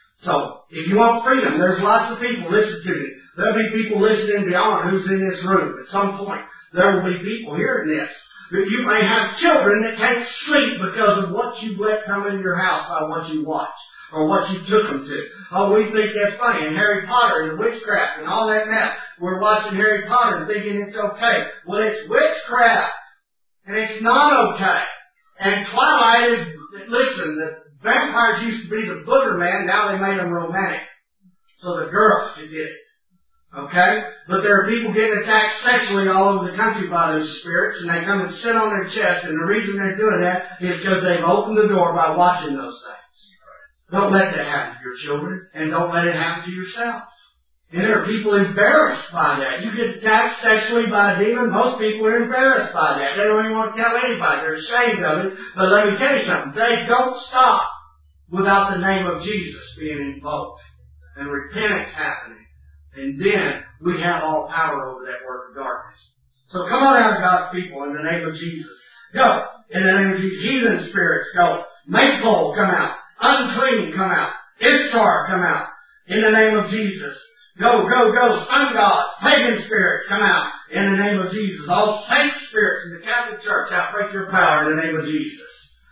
So, if you want freedom, there's lots of people, listen to me. There'll be people listening beyond who's in this room. At some point, there will be people hearing this. But you may have children that can't sleep because of what you let come into your house by what you watch. Or what you took them to. Oh, we think that's funny. And Harry Potter and witchcraft and all that now. We're watching Harry Potter and thinking it's okay. Well, it's witchcraft. And it's not okay. And Twilight is, listen, the vampires used to be the booger man, now they made them romantic. So the girls could get it. Okay? But there are people getting attacked sexually all over the country by those spirits, and they come and sit on their chest, and the reason they're doing that is because they've opened the door by watching those things. Don't let that happen to your children, and don't let it happen to yourself. And there are people embarrassed by that. You get attacked sexually by a demon, most people are embarrassed by that. They don't even want to tell anybody. They're ashamed of it. But let me tell you something. They don't stop without the name of Jesus being invoked and repentance happening. And then we have all power over that work of darkness. So come on out, God's people, in the name of Jesus. Go. In the name of Jesus. Heathen spirits, go. Maypole, come out. Unclean, come out. Ishtar, come out. In the name of Jesus. Go, go, go. Sun gods, pagan spirits, come out. In the name of Jesus. All saint spirits in the Catholic Church, outbreak your power in the name of Jesus.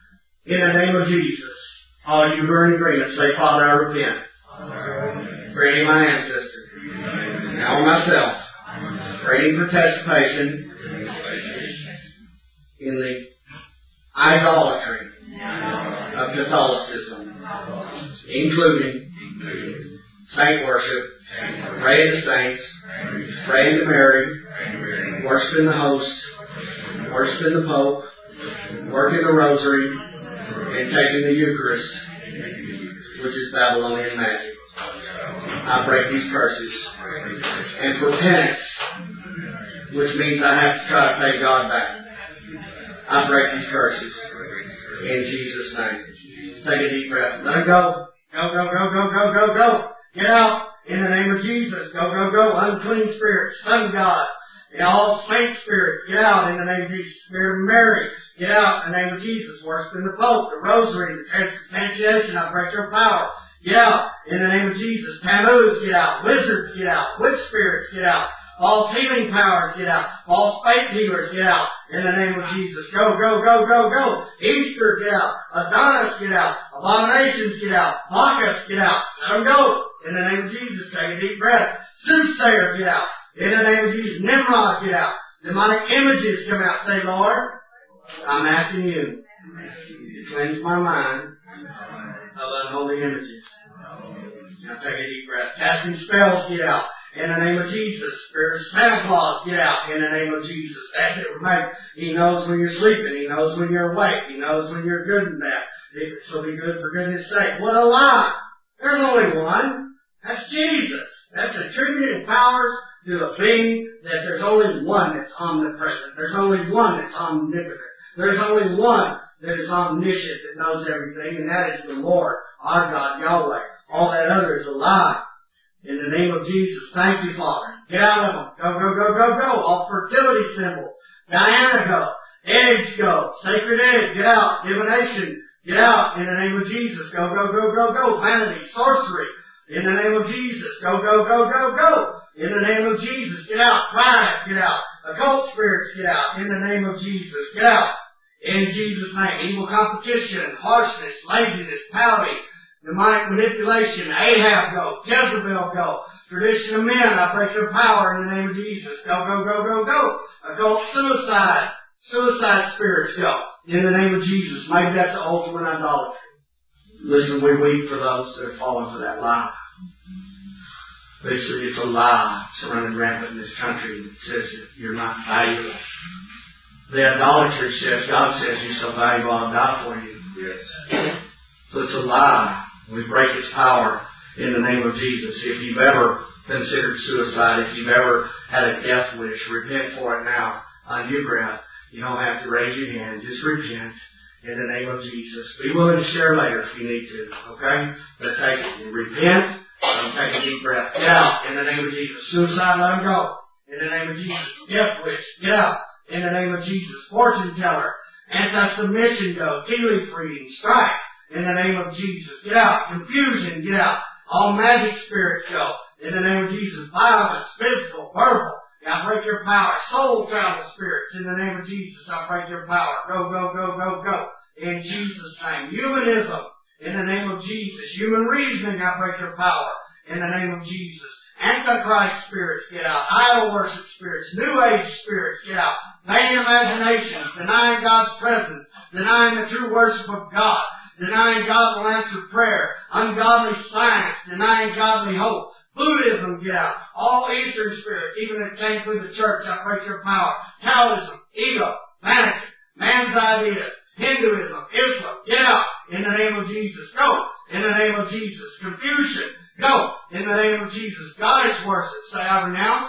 In the name of Jesus. All you who are in agreement, say, Father, I repent. For any of my ancestors. Now myself. For any participation in the idolatry of Catholicism, including saint worship, praying to saints, praying to Mary, worshiping the host, worshiping the Pope, working the rosary, and taking the Eucharist, which is Babylonian magic. I break these curses. And for penance, which means I have to try to pay God back, I break these curses. In Jesus' name. Take a deep breath. Let it go. Go, go, go, go, go, go, go. Get out. In the name of Jesus. Go, go, go. Unclean spirits. Sun God. All saint spirits. Get out. In the name of Jesus. Spirit of Mary. Get out. In the name of Jesus. Worshiping the Pope. The Rosary. The Transubstantiation. I break your power. Get out. In the name of Jesus. Tammuz. Get out. Wizards. Get out. Witch spirits. Get out. All healing powers, get out. All faith healers, get out. In the name of Jesus. Go, go, go, go, go. Easter, get out. Adonis, get out. Abominations, get out. Bacchus, get out. Let them go. In the name of Jesus. Take a deep breath. Soothsayer, get out. In the name of Jesus. Nimrod, get out. Demonic images come out. Say, Lord, I'm asking you to cleanse my mind of unholy images. Now take a deep breath. Casting spells, get out. In the name of Jesus. Spirit of Santa Claus, get out. In the name of Jesus. That's it. Remember, He knows when you're sleeping. He knows when you're awake. He knows when you're good and bad. So be good for goodness sake. What a lie. There's only one. That's Jesus. That's attributing powers to a being that there's only one that's omnipresent. There's only one that's omnipotent. There's only one that is omniscient, that knows everything, and that is the Lord, our God, Yahweh. All that other is a lie. In the name of Jesus, thank you, Father. Get out of them. Go, go, go, go, go. All fertility symbols. Diana, go. Eggs, go. Sacred eggs, get out. Divination, get out. In the name of Jesus, go, go, go, go, go. Vanity, sorcery. In the name of Jesus, go, go, go, go, go. In the name of Jesus, get out. Pride, get out. Occult spirits, get out. In the name of Jesus, get out. In Jesus' name. Evil competition, harshness, laziness, pouting, demonic manipulation, Ahab go, Jezebel go, tradition of men, I break their power in the name of Jesus. Go, go, go, go, go. Occult suicide, suicide spirits go, in the name of Jesus. Maybe that's the ultimate idolatry. Listen, we weep for those that are falling for that lie. It's a lie that's running rampant in this country that says that you're not valuable. The idolatry says, God says you're so valuable, I'll die for you. Yes. So it's a lie. We break its power in the name of Jesus. If you've ever considered suicide, if you've ever had a death wish, repent for it now on your breath. You don't have to raise your hand. Just repent in the name of Jesus. Be willing to share later if you need to. Okay? But take it. Repent and take a deep breath. Get out in the name of Jesus. Suicide, let them go. In the name of Jesus. Death wish, get out in the name of Jesus. Fortune teller, anti-submission go. Tea leaf reading, strike in the name of Jesus. Get out. Confusion, get out. All magic spirits go. In the name of Jesus. Violence, physical, verbal. I break your power. Soul travel spirits. In the name of Jesus, I break your power. Go, go, go, go, go. In Jesus' name. Humanism. In the name of Jesus. Human reasoning, I break your power. In the name of Jesus. Antichrist spirits, get out. Idol worship spirits. New Age spirits, get out. Vain imaginations. Denying God's presence. Denying the true worship of God. Denying God will answer prayer. Ungodly science. Denying godly hope. Buddhism, get out. All Eastern spirits, even if it came through the church, I break your power. Taoism, ego, vanity, man's ideas, Hinduism, Islam, get out. In the name of Jesus, go. In the name of Jesus. Confusion, go. In the name of Jesus. Goddess worship, say I renounce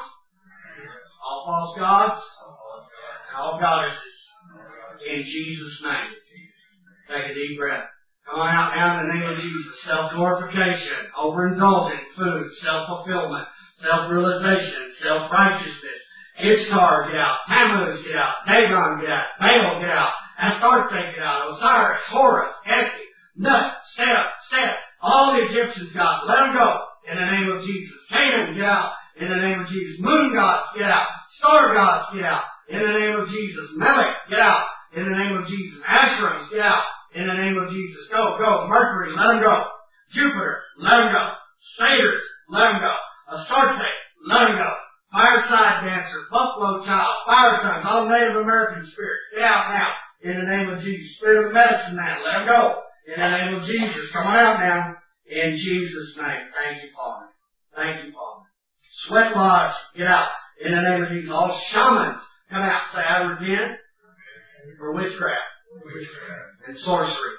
all false gods and all goddesses. In Jesus' name. Take a deep breath. Come on out now in the name of Jesus. Self-glorification, overindulgent food, self-fulfillment, self-realization, self-righteousness. Ishtar, get out. Tammuz, get out. Dagon, get out. Baal, get out. Astarte, get out. Osiris, Horus, Hecate, Nut, Set. All the Egyptians, God, let them go. In the name of Jesus. Canaan, get out. In the name of Jesus. Moon gods, get out. Star gods, get out. In the name of Jesus. Melech, get out. In the name of Jesus. Asherams, get out. In the name of Jesus. Go, go. Mercury, let them go. Jupiter, let them go. Satyrs, let them go. Astarte, let them go. Fireside dancer, buffalo child, fire tongues, all Native American spirits, get out now. In the name of Jesus. Spirit of medicine man, let them go. In the name of Jesus. Come on out now. In Jesus' name. Thank you, Father. Thank you, Father. Sweat lodge, get out. In the name of Jesus. All shamans, come out. Say, I repent for witchcraft and sorcery.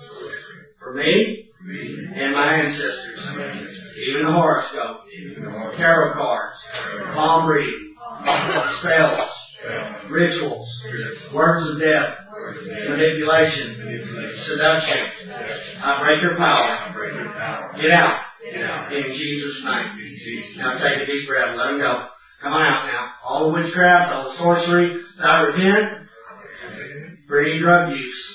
For me and my ancestors. Even the horoscope. Tarot cards. Palm reading. Spells. Rituals. Words of death. Manipulation. Seduction. I break your power. Get out. In Jesus' name. Now take a deep breath. Let them go. Come on out now. All the witchcraft, all the sorcery. I repent for any drug use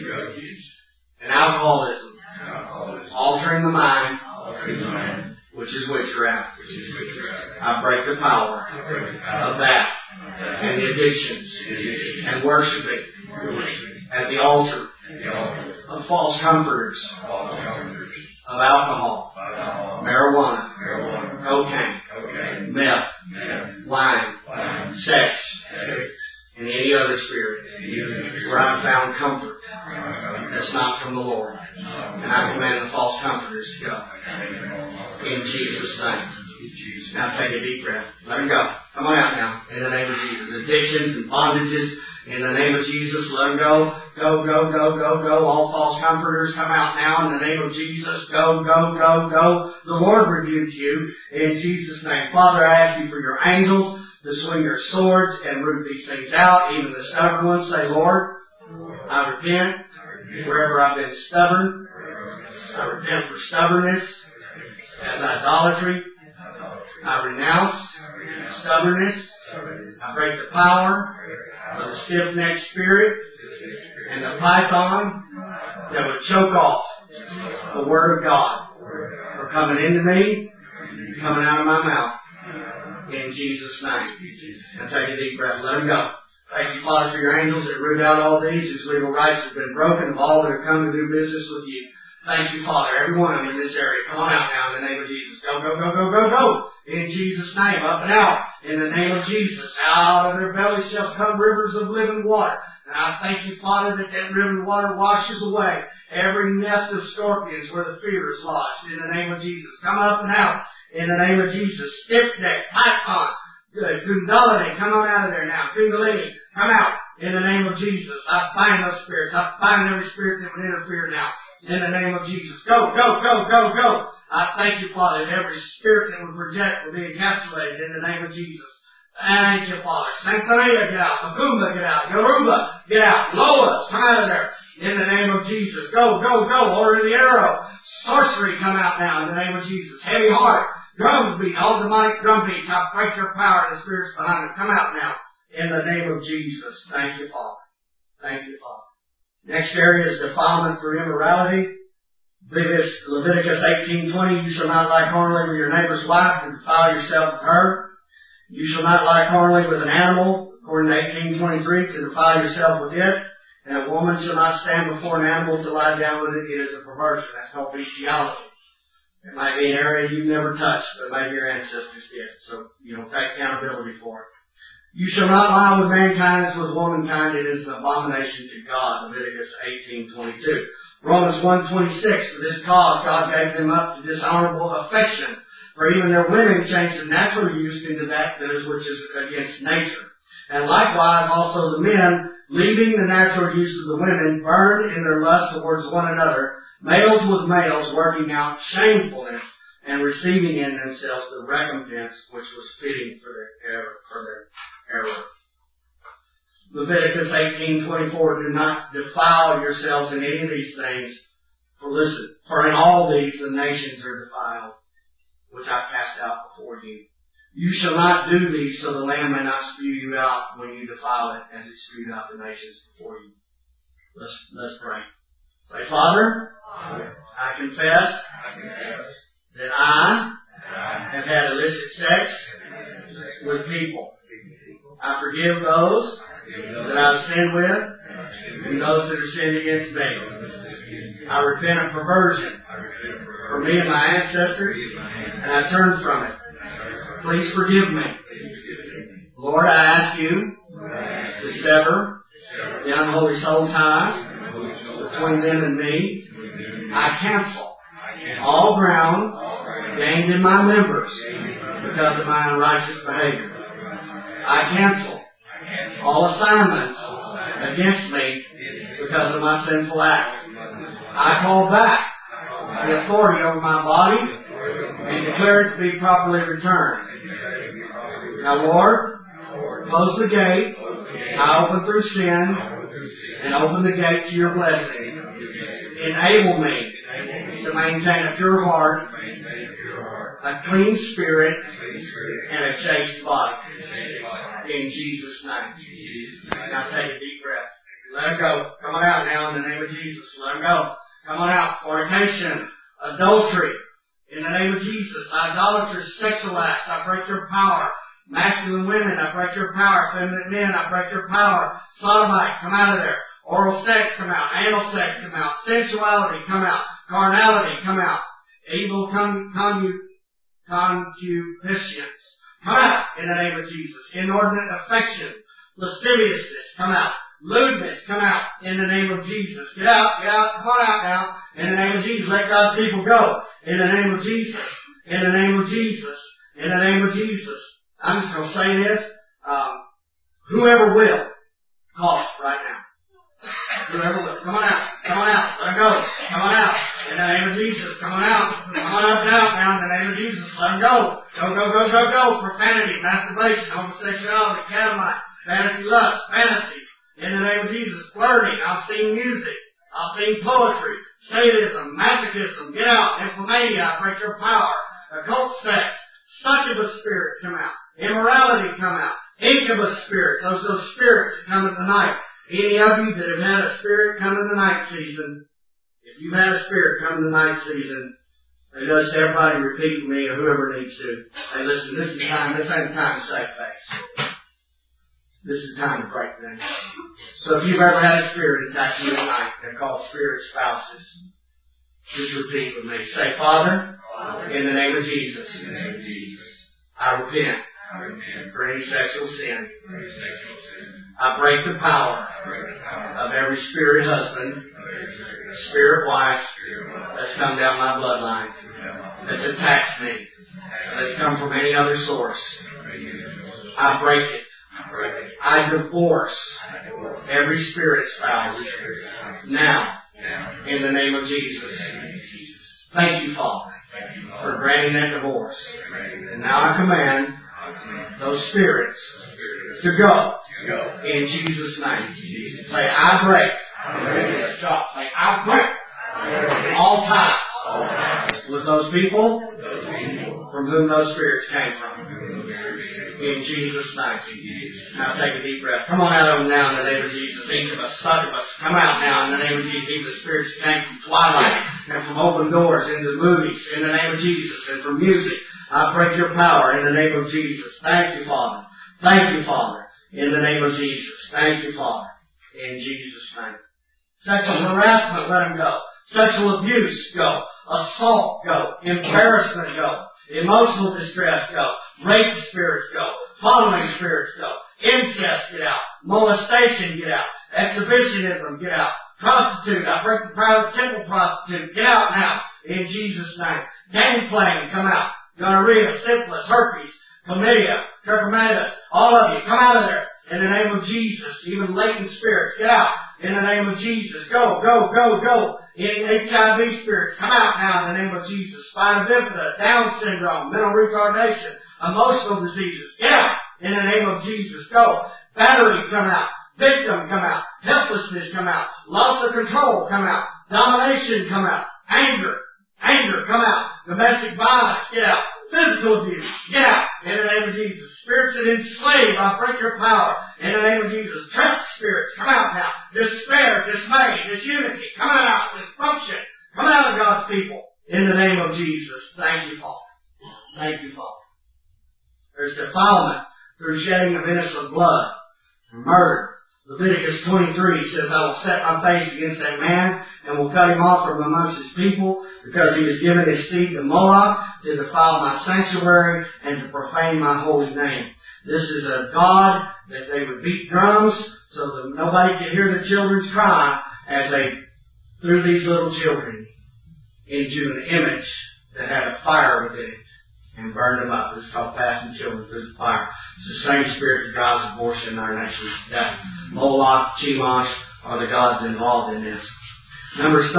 and alcoholism. Altering the mind, which is witchcraft. I break the power of that and the addictions and worshiping at the altar of false comforters, of alcohol, marijuana, cocaine, meth, wine, sex, and any other spirit where I've found comfort that's not from the Lord. And I command the false comforters to go. In Jesus' name. Now take a deep breath. Let them go. Come on out now. In the name of Jesus. Addictions and bondages. In the name of Jesus. Let them go. Go, go, go, go, go. All false comforters come out now. In the name of Jesus. Go, go, go, go. The Lord rebuke you. In Jesus' name. Father, I ask you for your angels to swing their swords and root these things out. Even the stubborn ones say, Lord, I repent wherever I've been stubborn. I repent for stubbornness and idolatry. I renounce stubbornness. I break the power of the stiff-necked spirit and the python that would choke off the Word of God from coming into me, coming out of my mouth. In Jesus' name. Now take a deep breath. Let them go. Thank you, Father, for your angels that root out all these whose legal rights have been broken, of all that have come to do business with you. Thank you, Father. Every one of them in this area. Come on out now in the name of Jesus. Go, go, go, go, go, go. In Jesus' name. Up and out. In the name of Jesus. Out of their bellies shall come rivers of living water. And I thank you, Father, that that living water washes away every nest of scorpions where the fear is lodged. In the name of Jesus. Come up and out. In the name of Jesus. Stiff neck. Python. Good. Kundalini. Come on out of there now. Kundalini. Come out. In the name of Jesus. I bind those spirits. I bind every spirit that would interfere now. In the name of Jesus. Go, go, go, go, go. I thank you, Father, that every spirit that would project will be encapsulated in the name of Jesus. Thank you, Father. Sanctonia, get out. Macumba, get out. Yoruba, get out. Loas, come out of there. In the name of Jesus. Go, go, go. Order the arrow. Sorcery, come out now in the name of Jesus. Heavy heart. Drums beat. All demonic drum beats. I break your power and the spirits behind it. Come out now in the name of Jesus. Thank you, Father. Thank you, Father. Next area is defilement for immorality. Leviticus 18:20, you shall not lie carnally with your neighbor's wife and defile yourself with her. You shall not lie carnally with an animal, according to 18:23, to defile yourself with it. And a woman shall not stand before an animal to lie down with it. It is a perversion. That's called bestiality. It might be an area you've never touched, but maybe your ancestors did. So, take accountability for it. You shall not lie with mankind as with womankind. It is an abomination to God. Leviticus 18:22. Romans 1:26. For this cause God gave them up to dishonorable affection. For even their women changed the natural use into that which is against nature. And likewise also the men, leaving the natural use of the women, burned in their lust towards one another, males with males, working out shamefulness and receiving in themselves the recompense which was fitting for their error. Leviticus 18:24, do not defile yourselves in any of these things. For listen, for in all these the nations are defiled, which I cast out before you. You shall not do these so the land may not spew you out when you defile it as it spewed out the nations before you. Let's pray. Say, Father, I confess that I have had illicit sex with people. I forgive those that I've sinned with and those that are sinned against me. I repent of perversion for me and my ancestors, and I turn from it. Please forgive me. Lord, I ask you to sever the unholy soul ties between them and me. I cancel all ground gained in my members because of my unrighteous behavior. I cancel all assignments against me because of my sinful act. I call back the authority over my body and declare it to be properly returned. Now, Lord, close the gate I open through sin and open the gate to your blessing. Enable me to maintain a pure heart, a clean spirit, and a chaste body. In Jesus' name. Now take a deep breath. Let him go. Come on out now in the name of Jesus. Let him go. Come on out. Fornication, adultery, in the name of Jesus. Idolatrous sexual acts, I break your power. Masculine women, I break your power. Feminine men, I break your power. Sodomite, come out of there. Oral sex, come out. Anal sex, come out. Sensuality, come out. Carnality, come out. Evil concupiscence, come out in the name of Jesus. Inordinate affection, lasciviousness, come out. Lewdness, come out in the name of Jesus. Get out, come on out now. In the name of Jesus, let God's people go. In the name of Jesus. In the name of Jesus. In the name of Jesus. I'm just going to say this. Whoever will, call it right now. Whoever will. Come on out. Come on out. Let them go. Come on out. In the name of Jesus. Come on out. Come on up and out now in the name of Jesus. Let them go. Go, go, go, go, go. Profanity, masturbation, homosexuality, catamite, vanity, lust, fantasies. In the name of Jesus. Flirting, obscene music, obscene poetry, sadism, masochism. Get out. Inflammania, I break your power. Occult sex. Succubus spirits come out. Immorality come out. Incubus spirits. Those spirits that come in the night. Any of you that have had a spirit come in the night season, if you've had a spirit come in the night season, it does to everybody repeat with me or whoever needs to. Hey, listen, this ain't the time to save face. This is time to break things. So if you've ever had a spirit attack you tonight, they're called spirit spouses. Just repeat with me. Say, Father, in the name of Jesus, I repent for any sexual sin. I break the power of every spirit husband, spirit wife that's come down my bloodline, that's attacked me, that's come from any other source. I break it. I divorce every spirit spouse now in the name of Jesus. Thank you, Father, for granting that divorce. And now I command those spirits to go in Jesus' name. Say, I break. Stop. Say, I break all ties with those people from whom those spirits came from. In Jesus' name. Now take a deep breath. Come on out of them now in the name of Jesus. Each of us, succubus, come out now in the name of Jesus. Even the spirits that came from twilight and from open doors into movies in the name of Jesus and from music. I break your power in the name of Jesus. Thank you, Father. Thank you, Father. In the name of Jesus. Thank you, Father. In Jesus' name. Sexual harassment, let them go. Sexual abuse, go. Assault, go. Embarrassment, go. Emotional distress, go. Rape spirits, go. Following spirits, go. Incest, get out. Molestation, get out. Exhibitionism, get out. Prostitute, I break the power of the temple prostitute. Get out now. In Jesus' name. Game playing, come out. Gonorrhea, syphilis, herpes, chlamydia, trichomonas, all of you, come out of there. In the name of Jesus. Even latent spirits, get out. In the name of Jesus. Go, go, go, go. HIV spirits, come out now in the name of Jesus. Spina bifida, Down syndrome, mental retardation, emotional diseases, get out in the name of Jesus. Go. Battery, come out. Victim, come out. Helplessness, come out. Loss of control, come out. Domination, come out. Anger, come out. Domestic violence, get out. Physical abuse, get out in the name of Jesus. Spirits that enslave, I break your power in the name of Jesus. Trapped spirits, come out now. Despair, dismay, disunity, come out. Dysfunction, come out of God's people in the name of Jesus. Thank you, Father. Thank you, Father. There's defilement through shedding of innocent blood, murder. Leviticus 23 says, I will set my face against that man and will cut him off from amongst his people because he has given his seed to Moloch to defile my sanctuary and to profane my holy name. This is a God that they would beat drums so that nobody could hear the children's cry as they threw these little children into an image that had a fire within it and burned them up. This is called passing children through the fire. It's the same spirit that drives abortion in our nation today. Moloch, Chemosh are the gods involved in this. Numbers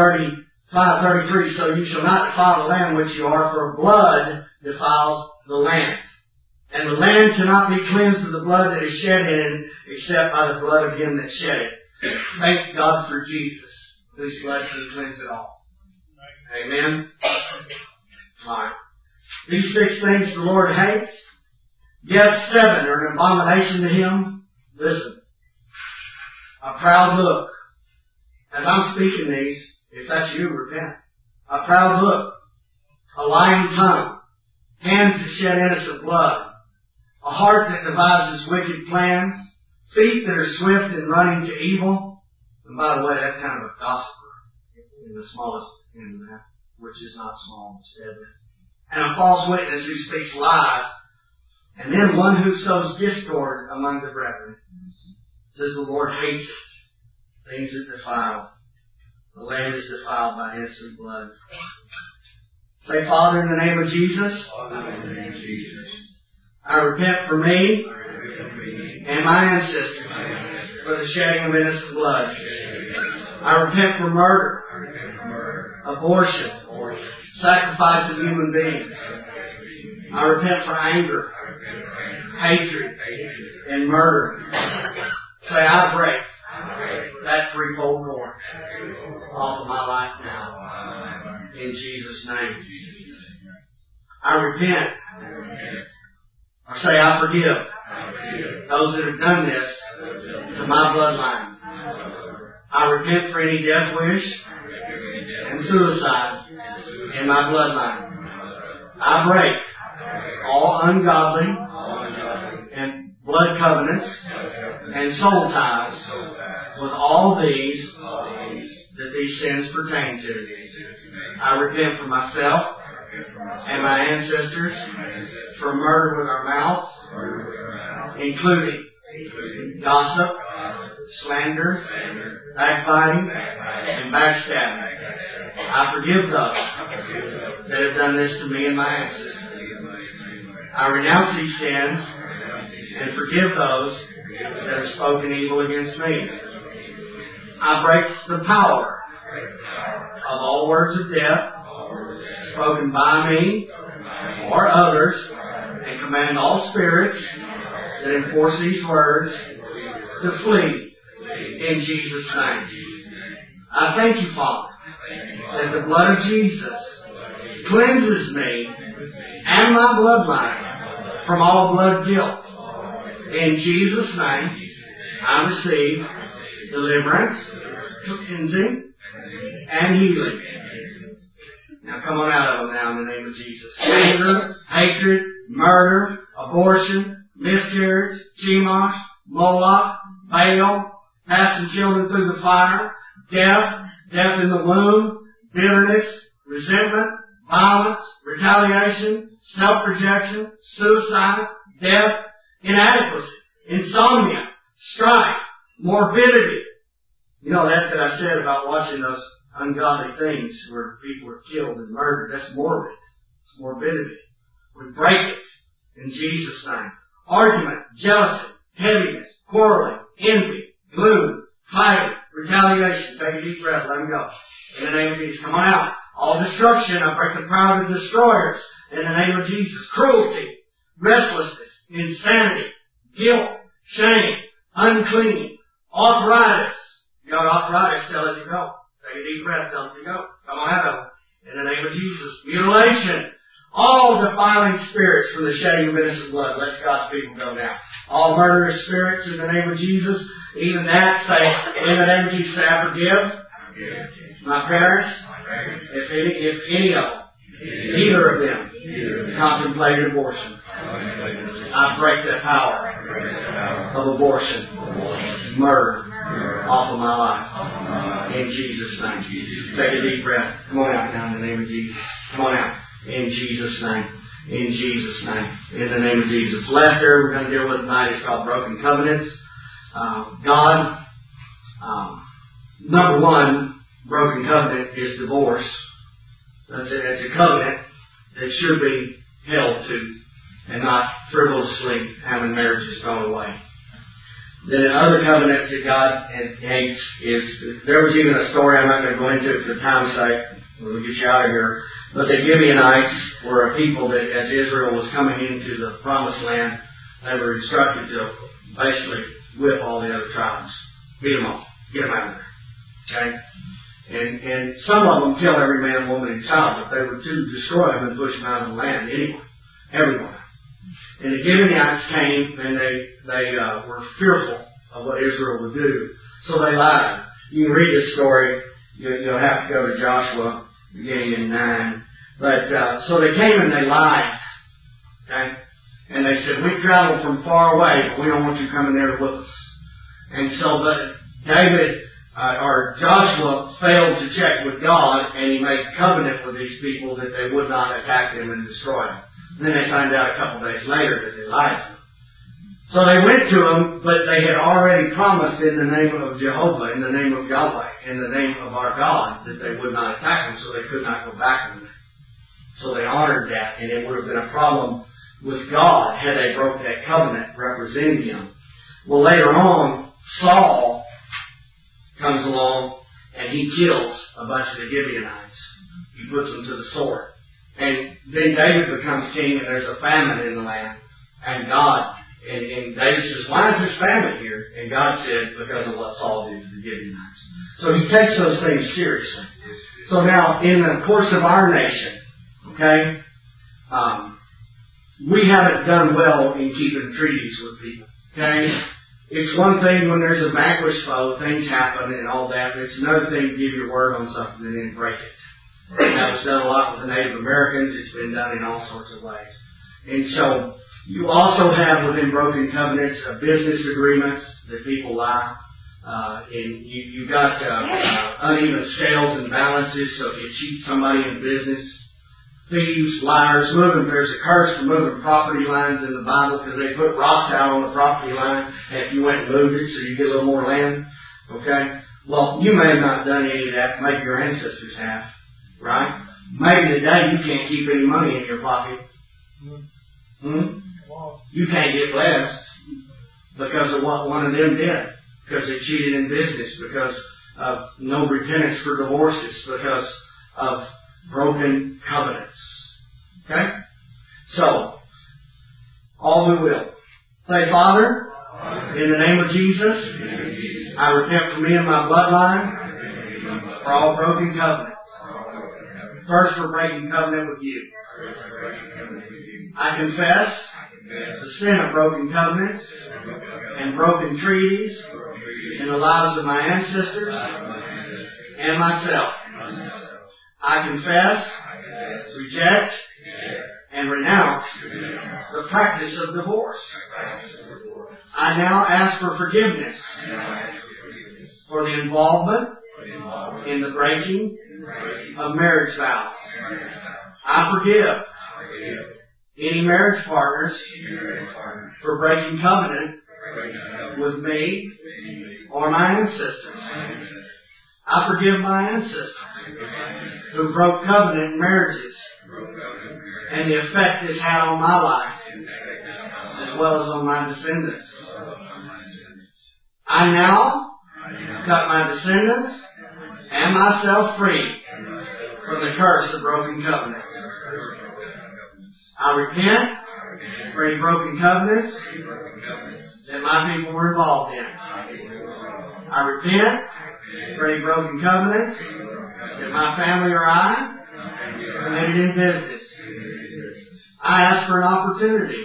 35:33. So you shall not defile the land which you are, for blood defiles the land. And the land cannot be cleansed of the blood that is shed in it, except by the blood of him that shed it. Thank God for Jesus, whose blood can cleanse it all. Amen? Alright. These 6 things the Lord hates. Yes, 7 are an abomination to him. Listen. A proud look. As I'm speaking these, if that's you, repent. A proud look. A lying tongue. Hands that shed innocent blood. A heart that devises wicked plans. Feet that are swift in running to evil. And by the way, that's kind of a gossiper in the smallest end of that, which is not small, it's deadly. And a false witness who speaks lies. And then one who sows discord among the brethren. Says the Lord hates it. Things that defile. The land is defiled by innocent blood. Say, Father, in the name of Jesus, I repent for me and my ancestors for the shedding of innocent blood. I repent for murder, abortion, sacrifice of human beings. I repent for anger, hatred, and murder. Say, I break that threefold cord off of my life now. In Jesus' name. I repent. Or say, I forgive those that have done this to my bloodline. I repent for any death wish and suicide in my bloodline. I break all ungodly and blood covenants and soul ties with all these that these sins pertain to. I repent for myself and my ancestors for murder with our mouths, including gossip, slander, backbiting, and backstabbing. I forgive those that have done this to me and my ancestors. I renounce these sins and forgive those that have spoken evil against me. I break the power of all words of death spoken by me or others, and command all spirits that enforce these words to flee in Jesus' name. I thank you, Father, that the blood of Jesus cleanses me and my bloodline from all blood guilt. In Jesus' name, I receive deliverance, cleansing, and healing. Now come on out of them now in the name of Jesus. Anger, hatred, murder, abortion, miscarriage, Chemosh, Moloch, Baal, passing children through the fire, death in the womb, bitterness, resentment, violence, retaliation, self-rejection, suicide, death, inadequacy, insomnia, strife, morbidity. You know, that I said about watching those ungodly things where people were killed and murdered, that's morbid. It's morbidity. We break it in Jesus' name. Argument, jealousy, heaviness, quarreling, envy, gloom, fighting, retaliation. Take a deep breath, let them go. In the name of Jesus, come on out. All destruction, I break the power of the destroyers. In the name of Jesus, cruelty, restlessness, insanity, guilt, shame, unclean, arthritis. You got arthritis, tell it to go. Take a deep breath, tell it to go. Come on out of it. In the name of Jesus, mutilation. All defiling spirits from the shedding of innocent blood. Let God's people go now. All murderous spirits in the name of Jesus. Even that, say, in the name of Jesus, say, I forgive my parents, if any of them, either of them, contemplated abortion. I break the power of abortion, murder, off of my life. In Jesus' name. Take a deep breath. Come on out now in the name of Jesus. Come on out. In Jesus' name. In Jesus' name. In the name of Jesus. The last area we're going to deal with tonight is called broken covenants. God, number one, broken covenant is divorce. That's it. It's a covenant that should be held to and not frivolously having marriages thrown away. Then other covenants that God hates is, there was even a story, I'm not going to go into it for time's sake, we'll get you out of here, but the Gibeonites were a people that, as Israel was coming into the promised land, they were instructed to basically whip all the other tribes. Beat them all. Get them out of there. Okay? And some of them kill every man, woman, and child, but they were to destroy them and push them out of the land anyway. Everyone. And the Gibeonites came and they were fearful of what Israel would do. So they lied. You can read this story. You'll have to go to Joshua beginning in 9. But, so they came and they lied. Okay? And they said, we traveled from far away, but we don't want you coming there to whip us. And so Joshua failed to check with God, and he made a covenant with these people that they would not attack them and destroy them. Then they found out a couple days later that they lied to them. So they went to them, but they had already promised in the name of Jehovah, in the name of Yahweh, in the name of our God, that they would not attack them, so they could not go back on them. So they honored that, and it would have been a problem with God had they broke that covenant representing Him. Well, later on, Saul comes along, and he kills a bunch of the Gibeonites. He puts them to the sword. And then David becomes king, and there's a famine in the land. And God, and David says, why is this famine here? And God said, because of what Saul did to the Gibeonites. So he takes those things seriously. So now, in the course of our nation, okay, we haven't done well in keeping treaties with people. Okay? It's one thing when there's a vanquished foe, things happen and all that. It's another thing to give your word on something and then break it. That was done a lot with the Native Americans. It's been done in all sorts of ways. And so You also have within broken covenants business agreements that people lie. And you've got uneven scales and balances, so if you cheat somebody in business, thieves, liars, there's a curse for moving property lines in the Bible because they put rocks out on the property line and if you went and moved it so you get a little more land. Okay? Well, you may have not done any of that, maybe your ancestors have. Right? Maybe today you can't keep any money in your pocket. You can't get blessed because of what one of them did. Because they cheated in business, because of no repentance for divorces, because of broken covenants. Okay? So, all who will. Say, Father, in the name of Jesus, I repent for me and my bloodline for all broken covenants. First, for breaking covenant with you. I confess the sin of broken covenants and broken treaties in the lives of my ancestors and myself. I confess, reject, and renounce the practice of divorce. I now ask for forgiveness for the involvement in the breaking of marriage vows. I forgive any marriage partners for breaking covenant with me or my ancestors. I forgive my ancestors who broke covenant in marriages and the effect this had on my life as well as on my descendants. I now cut my descendants and myself free from the curse of broken covenants. I repent for any broken covenants that my people were involved in. I repent for any broken covenants that my family or I committed in business. I ask for an opportunity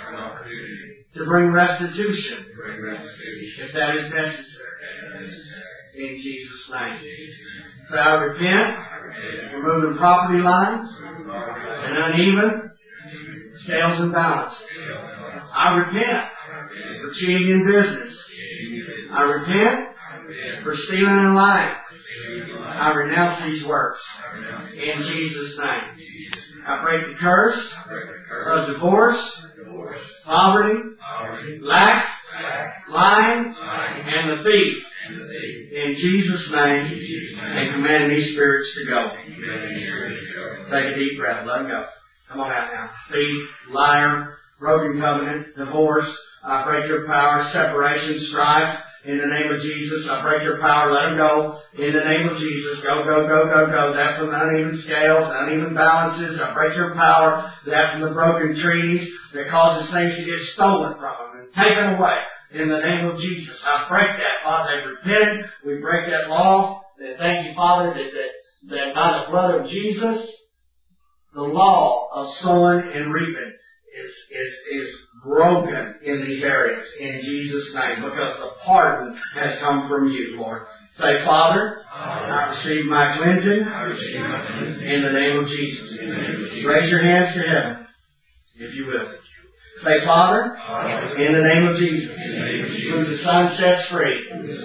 to bring restitution if that is necessary. In Jesus' name. So I repent for moving property lines and uneven scales and balances. I repent for cheating in business. I repent for stealing and lying. I renounce these works in Jesus' name. I break the curse of divorce, poverty, lack, lying, and the thief. In Jesus' name, and command these spirits to go. Take a deep breath. Let them go. Come on out now. Thief, liar, broken covenant, divorce. I break your power, separation, strife. In the name of Jesus, I break your power. Let them go. In the name of Jesus, go, go, go, go, go. That from the uneven scales, uneven balances. I break your power. That from the broken treaties that causes things to get stolen from them and taken away. In the name of Jesus, I break that. Father, they repented. We break that law. And thank you, Father, that by the blood of Jesus, the law of sowing and reaping is broken in these areas in Jesus' name because the pardon has come from you, Lord. Say, Father, I receive my cleansing in the name of Jesus. Raise your hands to heaven, if you will. Say, Father, in the name of Jesus, who the Son sets free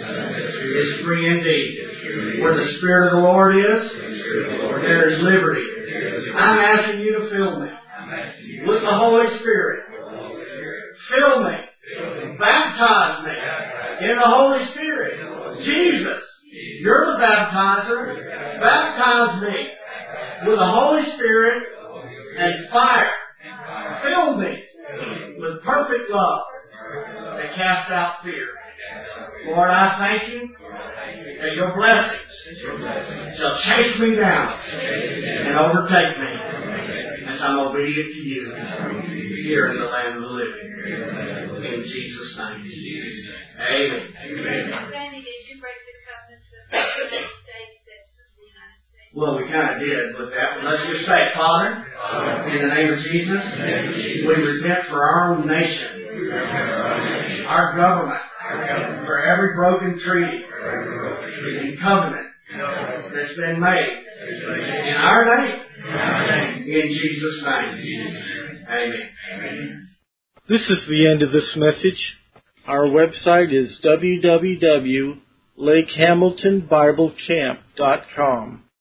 is free indeed. Where the Spirit of the Lord is, there is liberty. I'm asking you to fill me with the Holy Spirit. Fill me. Baptize me in the Holy Spirit. Jesus, you're the baptizer. Baptize me with the Holy Spirit and fire. Fill me with perfect love that casts out fear. Lord, I thank you that your blessings shall chase me down and overtake me as I'm obedient to you here in the land of the living. In Jesus' name. Amen. Randy, did you break the covenants of the United States? Well, we kind of did with that one. Let's just say, Father, in the name of Jesus, we repent for our own nation, our government, for every broken treaty and covenant that's been made in our name. In Jesus' name. Amen. This is the end of this message. Our website is www.lakehamiltonbiblecamp.com.